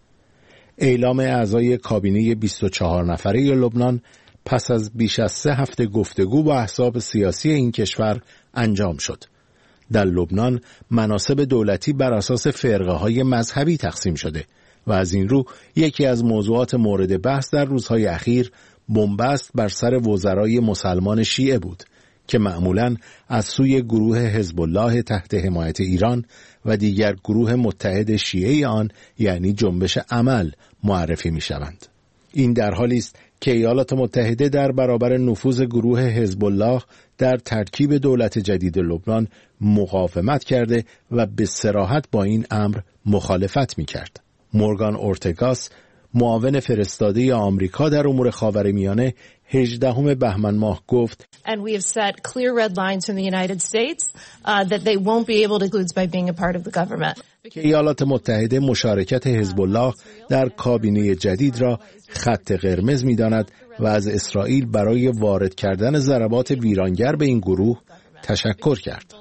اعلام اعضای کابینه 24 نفره لبنان پس از بیش از 3 هفته گفتگو با احزاب سیاسی این کشور انجام شد. در لبنان مناصب دولتی بر اساس فرقه‌های مذهبی تقسیم شده و از این رو یکی از موضوعات مورد بحث در روزهای اخیر بنبست بر سر وزرای مسلمان شیعه بود که معمولاً از سوی گروه حزب الله تحت حمایت ایران و دیگر گروه متحد شیعه آن یعنی جنبش عمل معرفی می شوند. این در حالی است که ایالات متحده در برابر نفوذ گروه حزب الله در ترکیب دولت جدید لبنان مقاومت کرده و به صراحت با این امر مخالفت می کرد. مورگان اورتگاس معاون فرستاده آمریکا در امور خاورمیانه 18 بهمن ماه گفت And we have set clear red lines from the United States that they won't be able to include by being a part of the government. که ایالات متحده مشارکت حزب الله در کابینه جدید را خط قرمز می‌داند و از اسرائیل برای وارد کردن ضربات ویرانگر به این گروه تشکر کرد.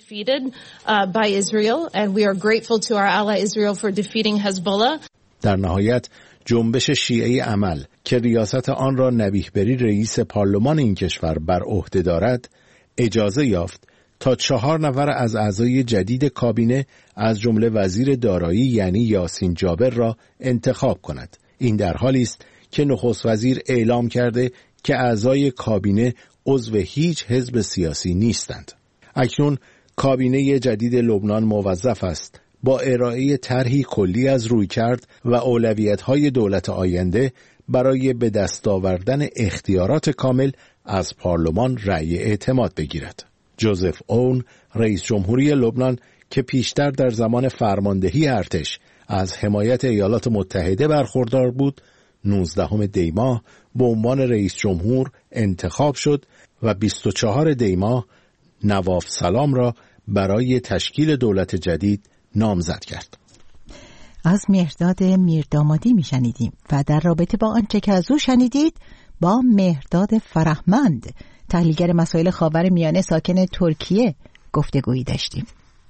در نهایت جنبش شیعه عمل که ریاست آن را نبیه بری رئیس پارلمان این کشور بر عهده دارد اجازه یافت تا 4 نفر از اعضای جدید کابینه از جمله وزیر دارایی یعنی یاسین جابر را انتخاب کند. این در حالی است که نخست وزیر اعلام کرده که اعضای کابینه عضو هیچ حزب سیاسی نیستند. اکنون کابینه جدید لبنان موظف است با ارائه طرحی کلی از رویکرد و اولویت‌های دولت آینده برای به دست آوردن اختیارات کامل از پارلمان رأی اعتماد بگیرد. جوزف اون رئیس جمهوری لبنان که پیشتر در زمان فرماندهی ارتش از حمایت ایالات متحده برخوردار بود 19 دی ماه به عنوان رئیس جمهور انتخاب شد و 24 دی ماه نواف سلام را برای تشکیل دولت جدید نامزد کرد. از مهرداد میردامادی میشنیدیم و در رابطه با آنچه که از او شنیدید با مهرداد فرهمند تحلیلگر مسائل خاورمیانه ساکن ترکیه گفتگویی داشتیم.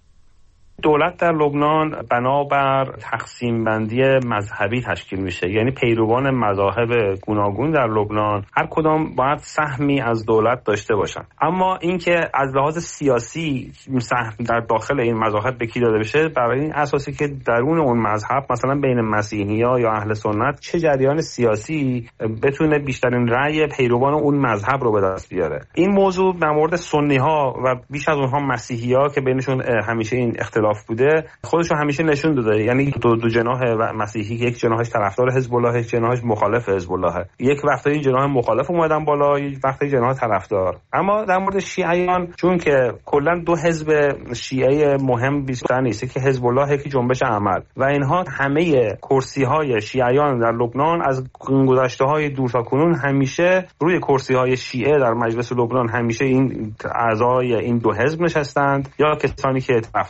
دولت در لبنان بنابر تقسیم بندی مذهبی تشکیل میشه، یعنی پیروان مذاهب گوناگون در لبنان هر کدام باید سهمی از دولت داشته باشن. اما اینکه از لحاظ سیاسی سهم در داخل این مذاهب به کی داده بشه برای این اساسی که درون اون مذهب مثلا بین مسیحی‌ها یا اهل سنت چه جریان سیاسی بتونه بیشترین رأی پیروان اون مذهب رو به دست بیاره. این موضوع در مورد سنی‌ها و بیش از اونها مسیحی‌ها که بینشون همیشه این اختلاف بوده خودش رو همیشه نشون داده، یعنی دو جناح مسیحی، یک جناحش طرفدار حزب الله، یک جناحش مخالف حزب الله. یک وقتا این جناح مخالف اومدن بالا، یک وقتا جناح طرفدار. اما در مورد شیعیان چون که کلا دو حزب شیعه مهم بیشتر نیست که حزب الله یکی جنبش عمل و اینها همه کرسی‌های شیعیان در لبنان از گذشته‌های دور تا کنون همیشه روی کرسی‌های شیعه در مجلس لبنان همیشه این اعضای این دو حزب نشستند یا کسانی که طرفدار این دو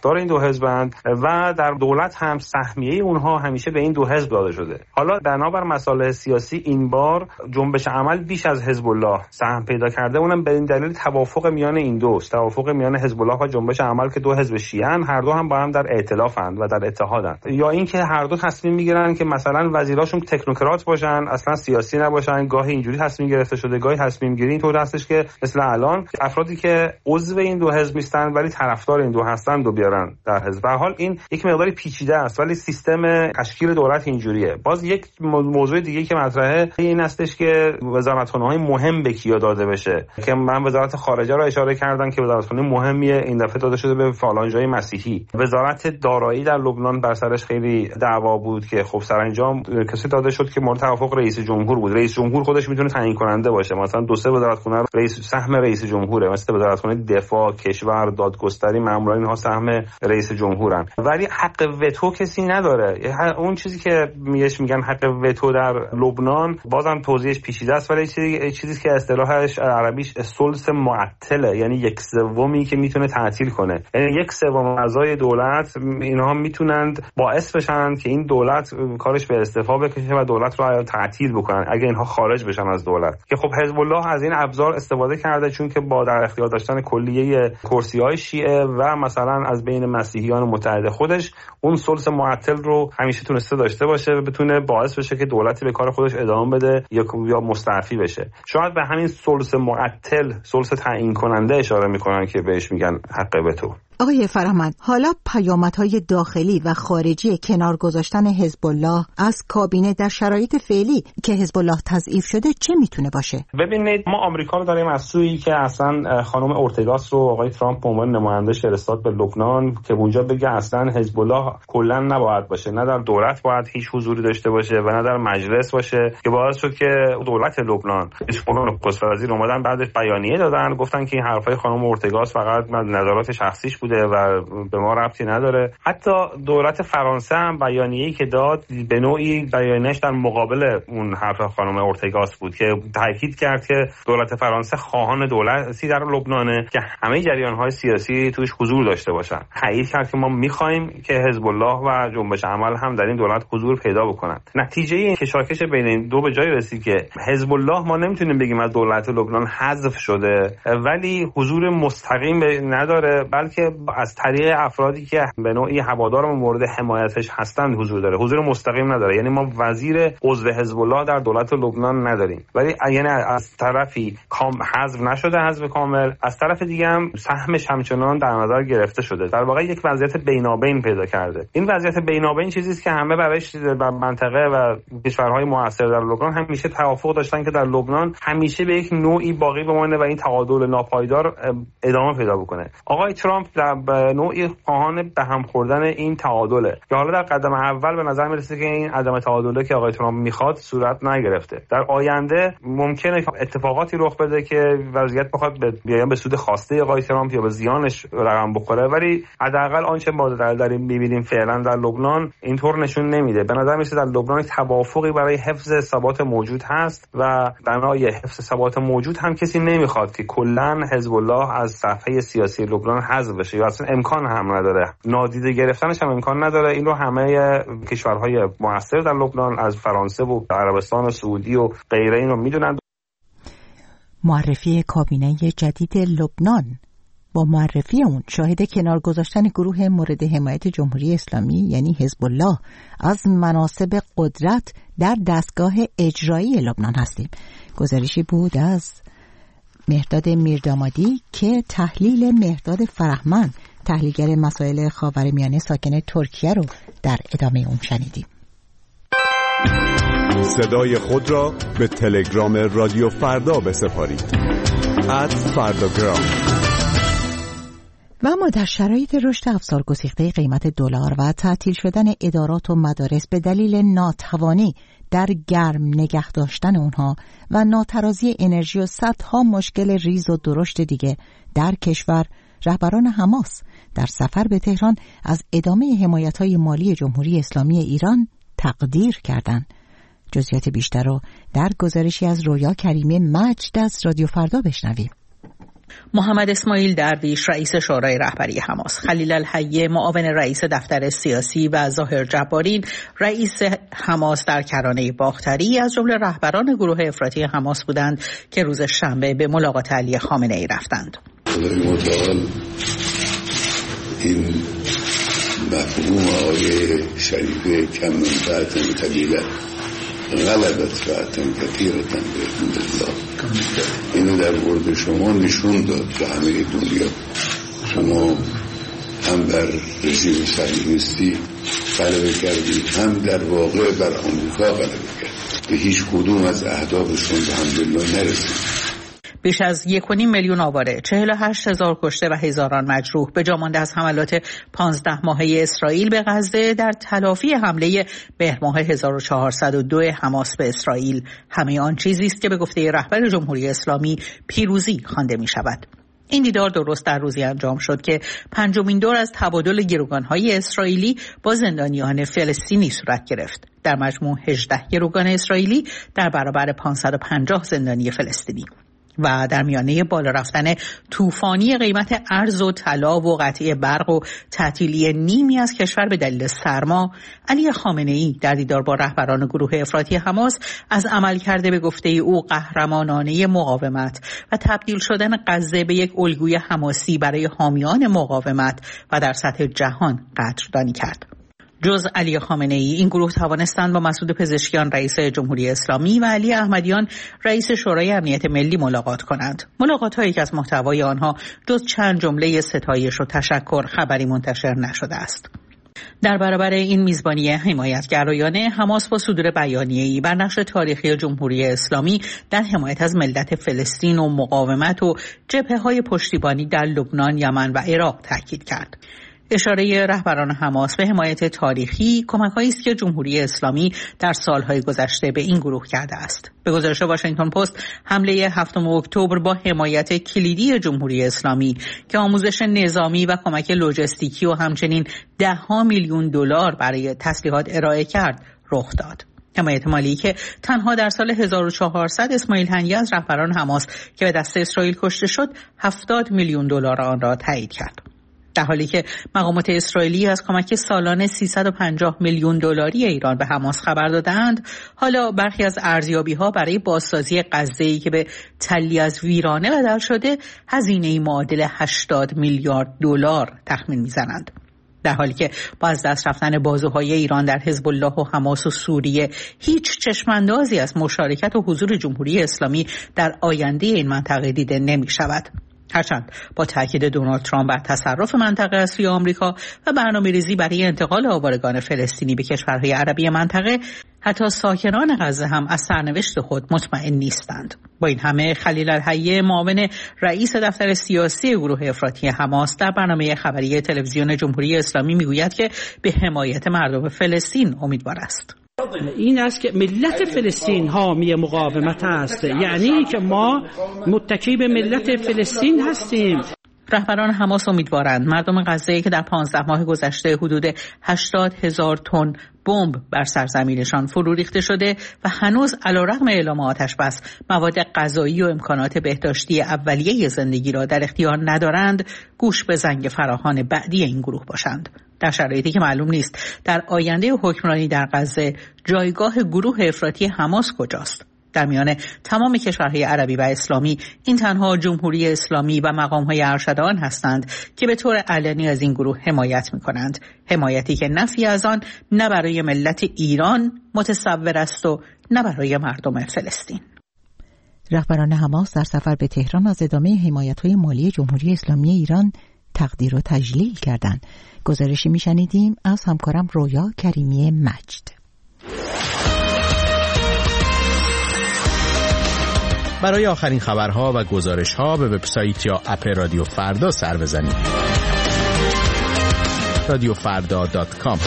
حزبند و در دولت هم سهمیه اونها همیشه به این دو حزب داده شده. حالا بنابر مصالح سیاسی این بار جنبش عمل بیش از حزب الله سهم پیدا کرده، اونم به این دلیل توافق میان این دوست، توافق میان حزب الله و جنبش عمل که دو حزب شیعه هر دو هم با هم در ائتلافند و در اتحادند، یا اینکه هر دو تصمیم میگیرن که مثلا وزیراشون تکنوکرات باشن، اصلا سیاسی نباشن. گاهی اینجوری تصمیم گرفته شده، گاهی تصمیم گیری اینطور هستش که مثل الان افرادی که عضو این دو حزب نیستن ولی طرفدار این دو هستن رو بیارن در حزب. به هر حال این یک مقداری پیچیده است ولی سیستم تشکیل دولت اینجوریه. باز یک موضوع دیگه که مطرحه این هستش که وزارتخونه‌های مهم به کیا داده بشه، که من وزارت خارجه رو اشاره کردم که وزارتخونه مهمیه، این دفعه داده شده به فالانجای مسیحی. وزارت دارایی در لبنان بر سرش خیلی دعوا بود که خب سرانجام کسی داده شد که مورد توافق رئیس جمهور بود. رئیس جمهور خودش میتونه تعیین کننده باشه، مثلا دو سه وزارتخونه سهم رئیس جمهوره، مثلا وزارتخونه دفاع، کشور، دادگستری، ماموران، اینها سهم رئیس جمهورن، ولی حق وتو کسی نداره. اون چیزی که میگن حق وتو در لبنان بازم توضیحش پیچیده است، ولی چیزی که اصطلاحش عربیش ثلث معطله، یعنی 1/3 که میتونه تعطیل کنه، یعنی 1/3 اعضای دولت اینها میتونند باعث بشن که این دولت کارش به استعفا بکشه و دولت رو تعطیل بکنن اگه اینها خارج بشن از دولت. که خب حزب الله از این ابزار استفاده کرده، چون که با در اختیار داشتن کلیه کرسی‌های شیعه و مثلا از بین مسیحیان متحد خودش اون ثلث معطل رو همیشه تونسته داشته باشه و بتونه باعث بشه که دولتی به کار خودش ادامه بده یا مستعفی بشه. شاید به همین ثلث معطل، ثلث تعیین کننده اشاره میکنن که بهش میگن حق وتو. آقای فرهمند، حالا پیامدهای داخلی و خارجی کنار گذاشتن حزب الله از کابینه در شرایط فعلی که حزب الله تضعیف شده چه میتونه باشه؟ ببینید، ما آمریکا رو داریم از سویی که اصلا خانم اورتگاس رو آقای ترامپ به عنوان نماینده‌اش فرستاد به لبنان که اونجا بگه اصلا حزب الله کلا نباید باشه، نه در دولت باید هیچ حضوری داشته باشه و نه در مجلس باشه، که باعث شد که دولت لبنان نخست وزیر اومدن بعدش بیانیه دادن، گفتن که این حرفای خانم اورتگاس فقط نظرات شخصیش و به ما ربطی نداره. حتی دولت فرانسه هم بیانیه‌ای که داد به نوعی بیانیه‌اش در مقابل اون حرف خانم اورتگاس بود که تاکید کرد که دولت فرانسه خواهان دولتی در لبنانه که همه جریان‌های سیاسی توش حضور داشته باشن. تایید کرد که ما می‌خوایم که حزب الله و جنبش عمل هم در این دولت حضور پیدا بکنن. نتیجه این کشاکش بین این دو به جای رسید که حزب الله ما نمیتونیم بگیم از دولت لبنان حذف شده ولی حضور مستقیم نداره، بلکه از طریق افرادی که به نوعی هوادار و مورد حمایتش هستند حضور داره، حضور مستقیم نداره. یعنی ما وزیر عضو حزب الله در دولت لبنان نداریم، ولی یعنی از طرفی حذف نشده حذف کامل، از طرف دیگه هم سهمش همچنان در نظر گرفته شده. در واقع یک وضعیت بینابین پیدا کرده. این وضعیت بینابین چیزی است که همه برایش در منطقه و کشورهای معاصر در لبنان همیشه توافق داشتن که در لبنان همیشه به یک نوعی باقی بمونه و این تعادل ناپایدار ادامه پیدا بکنه. آقای ترامپ در نوعی خواهان به هم خوردن این تعادله که حالا در قدم اول به نظر میرسه که این عدم تعادله که آقای ترامپ میخواد صورت نگرفته. در آینده ممکنه اتفاقاتی رخ بده که وضعیت بخواد به سود خواسته آقای ترامپ یا به زیانش رقم بخوره، ولی حداقل آنچه ما داریم میبینیم فعلا در لبنان اینطور نشون نمیده. به نظر میرسه در لبنان توافقی برای حفظ ثبات موجود هست و بنای حفظ ثبات موجود هم کسی نمیخواد که کلا حزب الله از صفحه سیاسی لبنان حذف بشه، یا اصلا امکان هم نداره، نادیده گرفتنش هم امکان نداره. این رو همه کشورهای معاصر در لبنان از فرانسه و عربستان و سعودی و غیره این رو میدونن. معرفی کابینه جدید لبنان با معرفی اون شاهد کنار گذاشتن گروه مورد حمایت جمهوری اسلامی یعنی حزب الله از مناصب قدرت در دستگاه اجرایی لبنان هستیم. گزارشی بود از مهرداد میردامادی که تحلیل مهرداد فرهمند، تحلیلگر مسائل خاورمیانه ساکن ترکیه رو در ادامه اون شنیدیم. صدای خود را به تلگرام رادیو فردا بسپارید. @فرداگرام. و اما در شرایط رشد افزار گسیخته قیمت دلار و تعطیل شدن ادارات و مدارس به دلیل ناتوانی در گرم نگه داشتن اونها و ناترازی انرژی و صدها مشکل ریز و درشت دیگه در کشور، رهبران حماس در سفر به تهران از ادامه حمایت‌های مالی جمهوری اسلامی ایران تقدیر کردند. جزئیات بیشتر رو در گزارشی از رویا کریمی مجد از رادیو فردا بشنویم. محمد اسماعیل درویش رئیس شورای رهبری حماس، خلیل الحیه معاون رئیس دفتر سیاسی و ظاهر جبارین رئیس حماس در کرانه باختری از جمله رهبران گروه افراطی حماس بودند که روز شنبه به ملاقات علی خامنه‌ای رفتند. خدای متعال این مفهوم آقای شریف کم منفعت قلیله غلبت فعتا کثیرتا بإذن الله اینو در مورد شما نشون داد به همه دنیا. شما هم بر رژیم صهیونیستی غلبه کردید، هم در واقع بر آمریکا غلبه کردید. به هیچ کدوم از اهدافشون الحمدلله نرسید. بیش از 1.5 میلیون آواره، 48,000 کشته و هزاران مجروح به جا مانده از حملات 15 ماهه اسرائیل به غزه در تلافی حمله مهر ماه 1402 حماس به اسرائیل. همه آن چیزی است که به گفته رهبر جمهوری اسلامی پیروزی خوانده می شود. این دیدار درست در روزی انجام شد که پنجمین دور از تبادل گروگان‌های اسرائیلی با زندانیان فلسطینی صورت گرفت. در مجموع 18 گروگان اسرائیلی در برابر 550 زندانی فلسطینی. و در میانه بالا رفتن طوفانی قیمت ارز و طلا و قطعی برق و تعطیلی نیمی از کشور به دلیل سرما، علی خامنه‌ای در دیدار با رهبران گروه افراطی حماس از عملکرد به گفته او قهرمانانه مقاومت و تبدیل شدن غزه به یک الگوی حماسی برای حامیان مقاومت و در سطح جهان قدردانی کرد. جز علی خامنه‌ای، این گروه توانستند با مسعود پزشکیان رئیس جمهوری اسلامی و علی احمدیان رئیس شورای امنیت ملی ملاقات کنند. ملاقات‌هایی که از محتوای آنها جز چند جمله ستایش و تشکر خبری منتشر نشده است. در برابر این میزبانی حمایتگرایانه، حماس با صدور بیانیه‌ای بر نقش تاریخی جمهوری اسلامی در حمایت از ملت فلسطین و مقاومت و جبهه‌های پشتیبانی در لبنان، یمن و عراق تاکید کرد. اشاره رهبران حماس به حمایت تاریخی کمک‌هایی است که جمهوری اسلامی در سالهای گذشته به این گروه کرده است. به گزارش واشنگتن پست، حمله 7 اکتبر با حمایت کلیدی جمهوری اسلامی که آموزش نظامی و کمک لوجستیکی و همچنین $10 میلیون برای تسلیحات ارائه کرد رخ داد. حمایت مالی که تنها در سال 1400 اسماعیل هنیه از رهبران حماس که به دست اسرائیل کشته شد $70 میلیون آن را تایید کرد. در حالی که مقامات اسرائیلی از کمک سالانه $350 میلیون ایران به حماس خبر دادند، حالا برخی از ارزیابی‌ها برای بازسازی غزه‌ای که به تلی از ویرانه بدل شده هزینه‌ای معادل $80 میلیارد تخمین می‌زنند. در حالی که با از دست رفتن بازوهای ایران در حزب الله و حماس و سوریه هیچ چشماندازی از مشارکت و حضور جمهوری اسلامی در آینده این منطقه دیده نمی‌شود. هرچند با تاکید دونالد ترامپ بر تصرف منطقه از سوی آمریکا و برنامه‌ریزی برای انتقال آوارگان فلسطینی به کشورهای عربی منطقه، حتی ساکنان غزه هم از سرنوشت خود مطمئن نیستند. با این همه، خلیل الحیه معاون رئیس دفتر سیاسی گروه افراطی حماس در برنامه خبری تلویزیون جمهوری اسلامی میگوید که به حمایت مردم فلسطین امیدوار است. این است که ملت فلسطین حامی مقاومت است، یعنی که ما متکی به ملت فلسطین هستیم. رهبران حماس امیدوارند مردم غزه که در 15 ماه گذشته حدود 80,000 تن بمب بر سرزمینشان فرو ریخته شده و هنوز علیرغم اعلام آتش بس مواد غذایی و امکانات بهداشتی اولیه زندگی را در اختیار ندارند، گوش به زنگ فراخوان بعدی این گروه باشند. در شرایطی که معلوم نیست در آینده حکمرانی در غزه جایگاه گروه افراطی حماس کجاست. در میان تمام کشورهای عربی و اسلامی این تنها جمهوری اسلامی و مقام‌های ارشدان هستند که به طور علنی از این گروه حمایت می‌کنند، حمایتی که نفی از آن نه برای ملت ایران متصور است و نه برای مردم فلسطین. رهبران حماس در سفر به تهران از ادامه حمایت‌های مالی جمهوری اسلامی ایران تقدیر و تجلیل کردند. گزارشی میشنیدیم از همکارم رویا کریمی مجد. برای آخرین خبرها و گزارشها به وبسایت یا اپ رادیو فردا سر بزنید. radiofarda.com.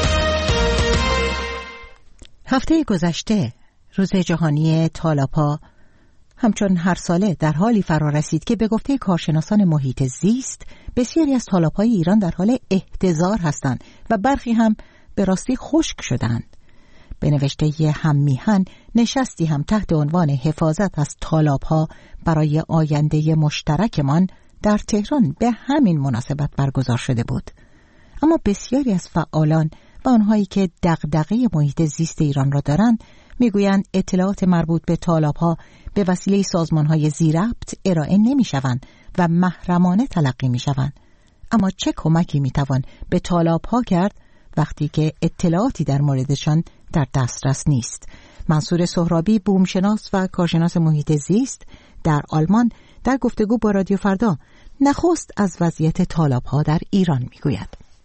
هفته گذشته روز جهانی تالاپا همچون هر ساله در حالی فرا رسید که به گفته کارشناسان محیط زیست بسیاری از تالاپای ایران در حال احتضار هستند و برخی هم به راستی خشک شدند. به نوشته هم میهن نشستی هم تحت عنوان حفاظت از طالاب‌ها برای آینده مشترکمان در تهران به همین مناسبت برگزار شده بود. اما بسیاری از فعالان و آنهایی که دغدغه محیط زیست ایران را دارند میگویند اطلاعات مربوط به طالاب‌ها به وسیله سازمان‌های ذی‌ربط ارائه نمی‌شوند و محرمانه تلقی می‌شوند. اما چه کمکی می‌توان به طالاب‌ها کرد وقتی که اطلاعاتی در موردشان در دسترس نیست؟ منصور سهرابی، بومشناس و کارشناس محیط زیست در آلمان، در گفتگو با رادیو فردا نخست از وضعیت طالاب‌ها در ایران میگوید.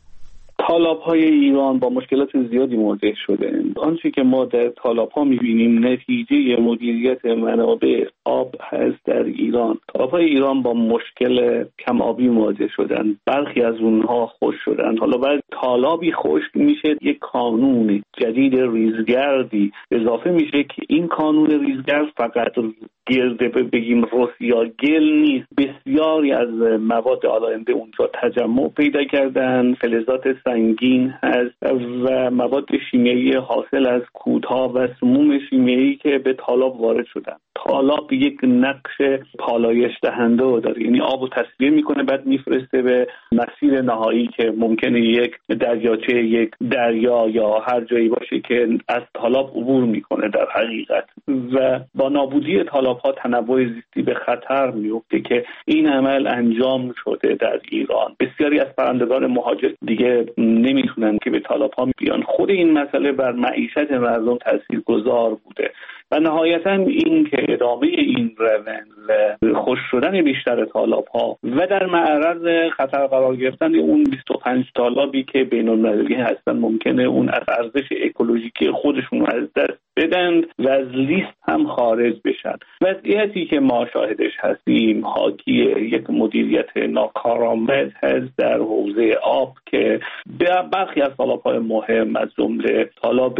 طالاب‌های ایران با مشکلات زیادی مواجه شده. آنچه که ما در طالاب‌ها می‌بینیم نتیجه مدیریت منابع آب هست در ایران. طالاب‌های ایران با مشکل کم آبی مواجه شدن. برخی از اونها خشک شدن. حالا بعد طالابی خشک میشه، یک کانون جدید ریزگردی اضافه میشه که این کانون ریزگرد فقط گرده بگیم رس یا گل نیست. بسیاری از مواد آلاینده اونجا تجمع پیدا کردن، فلزات سنگین هست و مواد شیمیایی حاصل از کودها و سموم شیمیایی که به طالاب وارد شدن. طالاب یک نقش پالایش دهنده داره، یعنی آبو تصفیه میکنه بعد میفرسته به مسیر نهایی که ممکنه یک دریاچه، یک دریا یا هر جایی باشه که از طالاب عبور میکنه در حقیقت. و با نابودی طالاب ها تنوع زیستی به خطر میفته که این عمل انجام شده در ایران. بسیاری از پرندگان مهاجر دیگه نمیتونن که به طالاب ها بیان. خود این مسئله بر معیشت مردم تاثیرگذار بوده و نهایتا این که ادامه این روند و خشک شدن بیشتر طالاب ها و در معرض خطر قرار گرفتن اون 25 طالابی که بین المللی هستن ممکنه اون از ارزش اکولوژیکی خودشون رو از دست بدن و از لیست هم خارج بشن. وضعیتی که ما شاهدش هستیم حاکی یک مدیریت ناکارآمد هست در حوزه آب که برخی از طالاب‌های مهم از جمله طالاب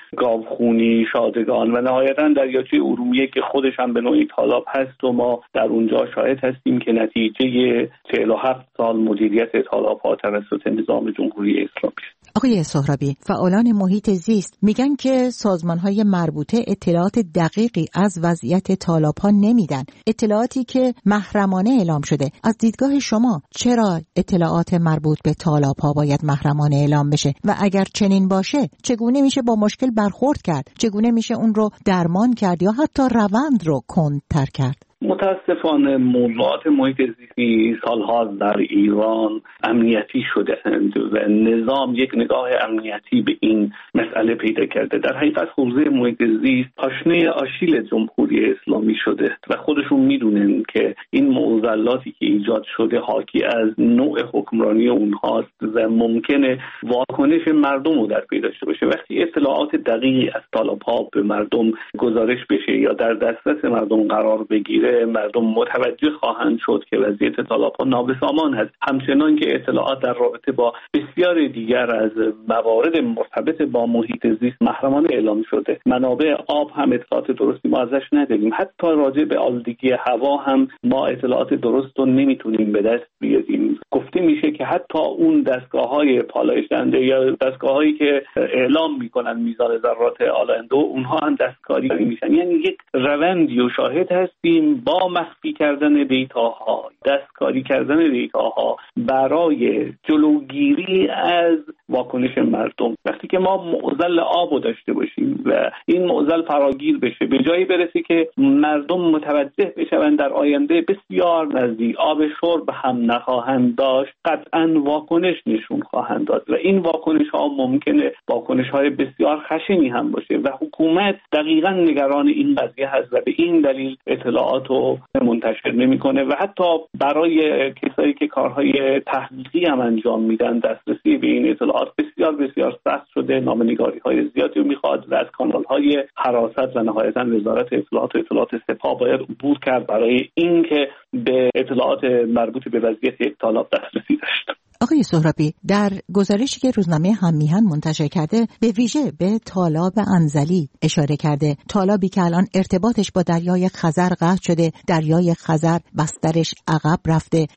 گاوخونی، شادگان و نهایتاً دریاچه ارومیه که خودش هم به نوعی طالاب هست و ما در اونجا شاهد هستیم که نتیجه 47 سال مدیریت طالاب‌ها توسط نظام جمهوری اسلامی. آقای سهرابی، فعالان محیط زیست میگن که سازمان‌های مربوطه اطلاعات دقیقی از وضعیت طالاب‌ها نمیدن، اطلاعاتی که محرمانه اعلام شده. از دیدگاه شما چرا اطلاعات مربوط به طالاب‌ها باید محرمانه اعلام بشه و اگر چنین باشه چگونه میشه با مشکل برخورد کرد؟ چگونه میشه اون رو درمان کرد یا حتی روند رو کندتر کرد؟ متاسفانه موضوعات محیط زیستی سالها در ایران امنیتی شده‌اند و نظام یک نگاه امنیتی به این مسئله پیدا کرده. در حقیقت حوزه محیط زیست پاشنه آشیل جمهوری اسلامی شده و خودشون میدونن که این معضلاتی که ایجاد شده حاکی از نوع حکمرانی اونهاست و ممکنه واکنش مردم رو در پی داشته باشه. وقتی اطلاعات دقیقی از طالب‌ها به مردم گزارش بشه یا در دسترس مردم قرار بگیره، مردم متوجه خواهند شد که وضعیت طالب‌ها نابسامان هست. همچنان که اطلاعات در رابطه با بسیار دیگر از موارد مرتبط با محیط زیست محرمانه اعلام شده. منابع آب هم اطلاعات درستی ما ازش نداریم. حتی راجع به آلودگی هوا هم ما اطلاعات درست رو نمیتونیم به دست بیاریم. گفته میشه که حتی اون دستگاه‌های پالایش دهنده یا دستگاه‌هایی که اعلام میکنن میزان ذرات آلاینده اونها هم دستکاری میشن. یعنی یک روندی و شاهد هستیم با مخفی کردن دیتاها، دستکاری کردن دیتاها برای جلوگیری از واکنش مردم. وقتی که ما معضل آب داشته باشیم و این معضل فراگیر بشه، به جایی برسه که مردم متوجه بشن در آینده بسیار نزدیک آب شرب هم نخواهند داشت، قطعاً واکنش نشون خواهند داد و این واکنش ها ممکنه واکنش های بسیار خشنی هم باشه و حکومت دقیقاً نگران این قضیه هست و به این دلیل اطلاعات رو منتشر نمیکنه و حتی برای کسایی که کارهای تحقیقی هم انجام میدن دسترسی به این اطلاعات بسیار بسیار سخت شده. نامه‌نگاری‌های زیادی میخواد و از کانال‌های حراست و نهایتاً وزارت اطلاعات و اطلاعات سپاه باید عبور کرد برای اینکه به اطلاعات مربوط به وضعیت یک طالاب دسترسی داشت. آقای سهرابی، در گزارشی که روزنامه هم میهن منتشر کرده به ویژه به طالاب انزلی اشاره کرده، طالابی که الان ارتباطش با دریای خزر قطع شده، دریای خزر بسترش عقب رفته و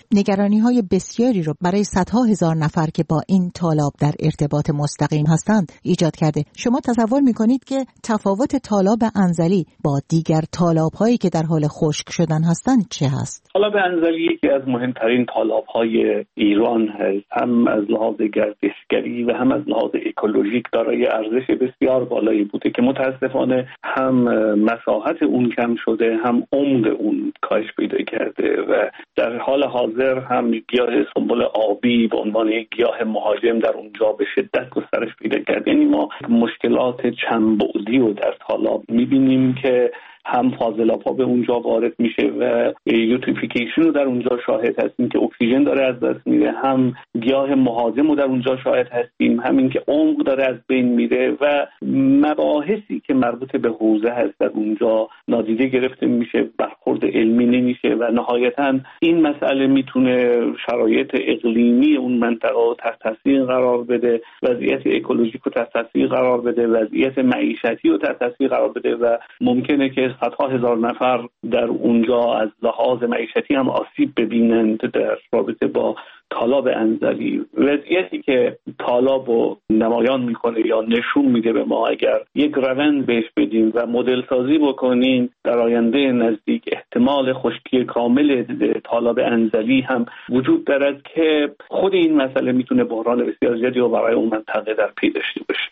نگرانی‌های بسیاری رو برای صدها هزار نفر که با این تالاب در ارتباط مستقیم هستند ایجاد کرده. شما تصور می‌کنید که تفاوت تالاب انزلی با دیگر تالاب‌هایی که در حال خشک شدن هستند چه هست؟ تالاب انزلی یکی از مهمترین تالاب‌های ایران هست، هم از لحاظ گردشگری و هم از لحاظ اکولوژیک دارای ارزش بسیار بالایی بوده که متاسفانه هم مساحت اون کم شده، هم عمق اون کاهش پیدا کرده و در حال حاضر هم گیاه سنبل آبی به عنوان یک گیاه مهاجم در اونجا به شدت گسترش پیدا کرده. یعنی ما مشکلات چند بعدی رو در تالاب می‌بینیم که هم فاضلاب‌ها به اونجا وارد میشه و یوتریفیکیشن رو در اونجا شاهد هستیم که اکسیژن داره از دست میره، هم گیاه مهاجم رو در اونجا شاهد هستیم، همین که عمق داره از بین میره و مباحثی که مربوط به حوزه هست در اونجا نادیده گرفته میشه، برخورد علمی نمیشه و نهایتاً این مسئله میتونه شرایط اقلیمی اون منطقه رو تحت تاثیر قرار بده، وضعیت اکولوژیک رو تحت تاثیر قرار بده، وضعیت معیشتی رو تحت تاثیر قرار بده و ممکنه که صدها هزار نفر در اونجا از لحاظ معیشتی هم آسیب ببینند در رابطه با تالاب انزلی. وضعیتی که تالاب رو نمایان میکنه یا نشون میده به ما، اگر یک روند بهش بدیم و مدل سازی بکنیم در آینده نزدیک احتمال خشکی کامل تالاب انزلی هم وجود دارد که خود این مسئله میتونه بحران بسیار زیادی رو برای اون منطقه در پی داشته باشه.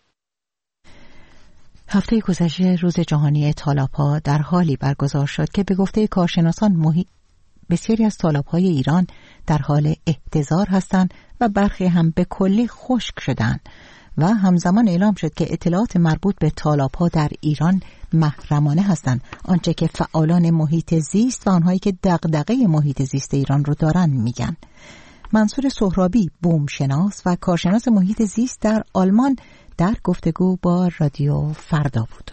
هفته گذشته روز جهانی تالاب‌ها در حالی برگزار شد که به گفته کارشناسان بسیاری از تالاب‌های ایران در حال احتضار هستند و برخی هم به کلی خشک شدند و همزمان اعلام شد که اطلاعات مربوط به تالاب‌ها در ایران محرمانه هستند، آنچه که فعالان محیط زیست و آنهایی که دغدغه محیط زیست ایران رو دارن میگن. منصور سهرابی، بومشناس و کارشناس محیط زیست در آلمان، در گفتگو با رادیو فردا بود.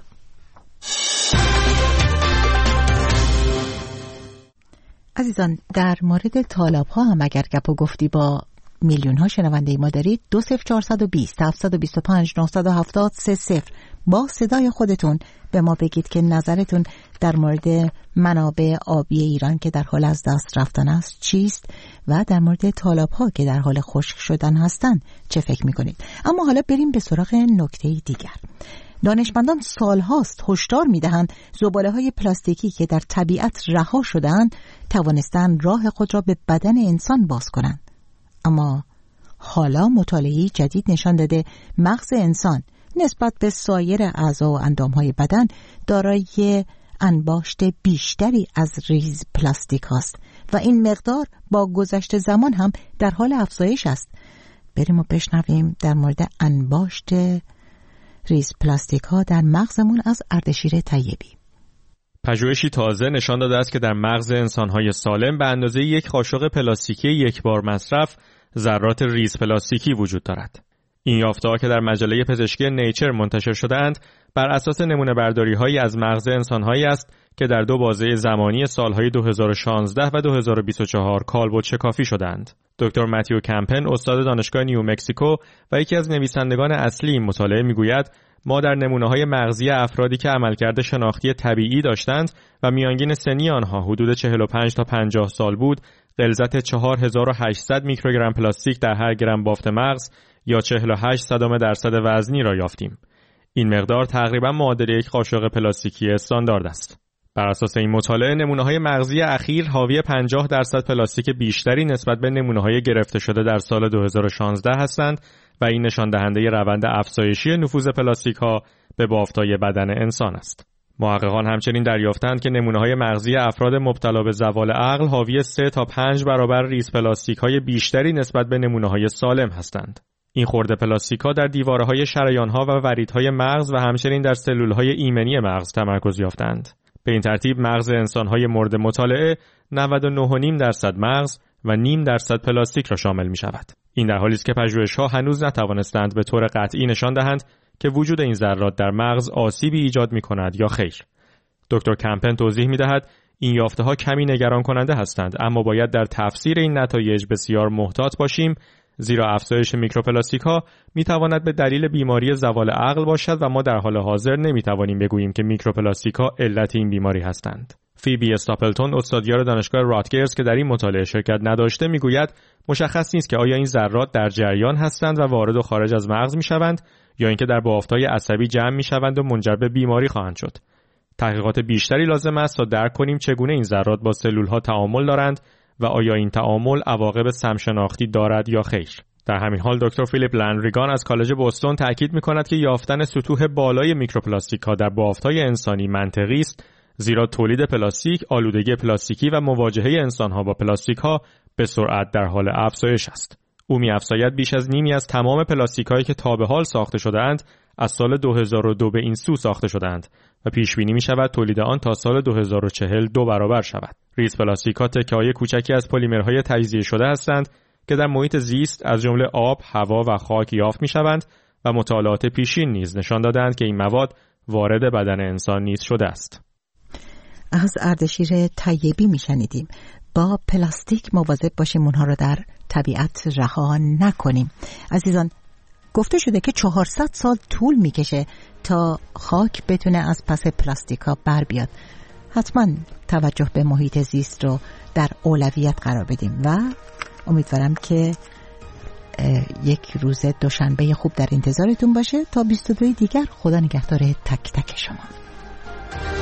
عزیزان، در مورد تالاب ها هم اگر گپ و گفتی با میلیون ها شنونده ما دارید، 20420 725 970 30 با صدای خودتون به ما بگید که نظرتون در مورد منابع آبی ایران که در حال از دست رفتن است چیست و در مورد تالاب ها که در حال خشک شدن هستند چه فکر میکنید. اما حالا بریم به سراغ نکته دیگر. دانشمندان سالهاست هشدار میدهند زباله‌های پلاستیکی که در طبیعت رها شده‌اند توانستند راه خود را به بدن انسان باز کنند. اما حالا مطالعه‌ای جدید نشان داده مغز انسان نسبت به سایر اعضا و اندام‌های بدن دارای انباشت بیشتری از ریز پلاستیک است و این مقدار با گذشت زمان هم در حال افزایش است. بریم و بشنویم در مورد انباشت ریز پلاستیک ها در مغزمون از اردشیر طیبی. پژوهشی تازه نشان داده است که در مغز انسان‌های سالم به اندازه یک قاشق پلاستیکی یک بار مصرف ذرات ریز پلاستیکی وجود دارد. این یافته‌ها که در مجله پزشکی نیچر منتشر شده‌اند بر اساس نمونه برداری‌هایی از مغز انسان‌هایی است که در دو بازه زمانی سال‌های 2016 و 2024 کالبد شکافی شدند. دکتر متیو کمپن، استاد دانشگاه نیو مکزیکو و یکی از نویسندگان اصلی این مطالعه میگوید ما در نمونه‌های مغزی افرادی که عملکرد شناختی طبیعی داشتند و میانگین سنی آنها حدود 45 تا 50 سال بود، غلظت 4800 میکروگرم پلاستیک در هر گرم بافت مغز یا 48% وزنی را یافتیم. این مقدار تقریبا معادل یک قاشق پلاستیکی استاندارد است. بر اساس این مطالعه نمونه‌های مغزی اخیر حاوی 50% پلاستیک بیشتری نسبت به نمونه‌های گرفته شده در سال 2016 هستند و این نشان دهنده روند افزایشی نفوذ پلاستیک‌ها به بافت‌های بدن انسان است. محققان همچنین دریافتند که نمونه‌های مغزی افراد مبتلا به زوال عقل حاوی 3 تا 5 برابر ریز پلاستیک‌های بیشتری نسبت به نمونه‌های سالم هستند. این خرده پلاستیک‌ها در دیواره‌های شریان‌ها و وریدهای مغز و همچنین در سلول‌های ایمنی مغز تمرکز یافتند. به این ترتیب مغز انسان‌های مورد مطالعه 99.5% مغز و 0.5% پلاستیک را شامل می‌شود. این در حالی است که پژوهش‌ها هنوز نتوانستند به طور قطعی نشان دهند که وجود این ذرات در مغز آسیبی ایجاد می‌کند یا خیر. دکتر کمپن توضیح می‌دهد این یافته‌ها کمی نگران کننده هستند، اما باید در تفسیر این نتایج بسیار محتاط باشیم، زیرا افزایش میکروپلاستیک‌ها می‌تواند به دلیل بیماری زوال عقل باشد و ما در حال حاضر نمی‌توانیم بگوییم که میکروپلاستیک‌ها علت این بیماری هستند. فیبی استاپلتون، استادیار دانشگاه راتگرز که در این مطالعه شرکت نداشته، میگوید مشخص نیست که آیا این ذرات در جریان هستند و وارد و خارج از مغز میشوند یا اینکه در بافت‌های عصبی جمع میشوند و منجر به بیماری خواهند شد. تحقیقات بیشتری لازم است تا درک کنیم چگونه این ذرات با سلول‌ها تعامل دارند و آیا این تعامل عواقب سمشناختی دارد یا خیر. در همین حال دکتر فیلیپ لندریگان از کالج بوستون تاکید می‌کند که یافتن سطوح بالای میکروپلاستیک‌ها در بافت‌های انسانی منطقی است، زیرا تولید پلاستیک، آلودگی پلاستیکی و مواجهه انسان‌ها با پلاستیک‌ها به سرعت در حال افزایش است. او می‌افزاید بیش از نیمی از تمام پلاستیک‌هایی که تا به حال ساخته شده‌اند از سال 2002 به این سو ساخته شده‌اند و پیش بینی می‌شود تولید آن تا سال 2040 2 برابر شود. ریز پلاستیک‌ها تکه‌های کوچکی از پلیمرهای تجزیه شده هستند که در محیط زیست از جمله آب، هوا و خاک یافت می‌شوند و مطالعات پیشین نیز نشان دادند که این مواد وارد بدن انسان نیز شده است. از اردشیر طیبی میشنیدیم. با پلاستیک مواظب باشیم اونها رو در طبیعت رها نکنیم. عزیزان، گفته شده که 400 سال طول میکشه تا خاک بتونه از پس پلاستیکا بر بیاد. حتما توجه به محیط زیست رو در اولویت قرار بدیم و امیدوارم که یک روز دوشنبه خوب در انتظارتون باشه. تا 22 دیگر خدا نگهدار تک تک شما.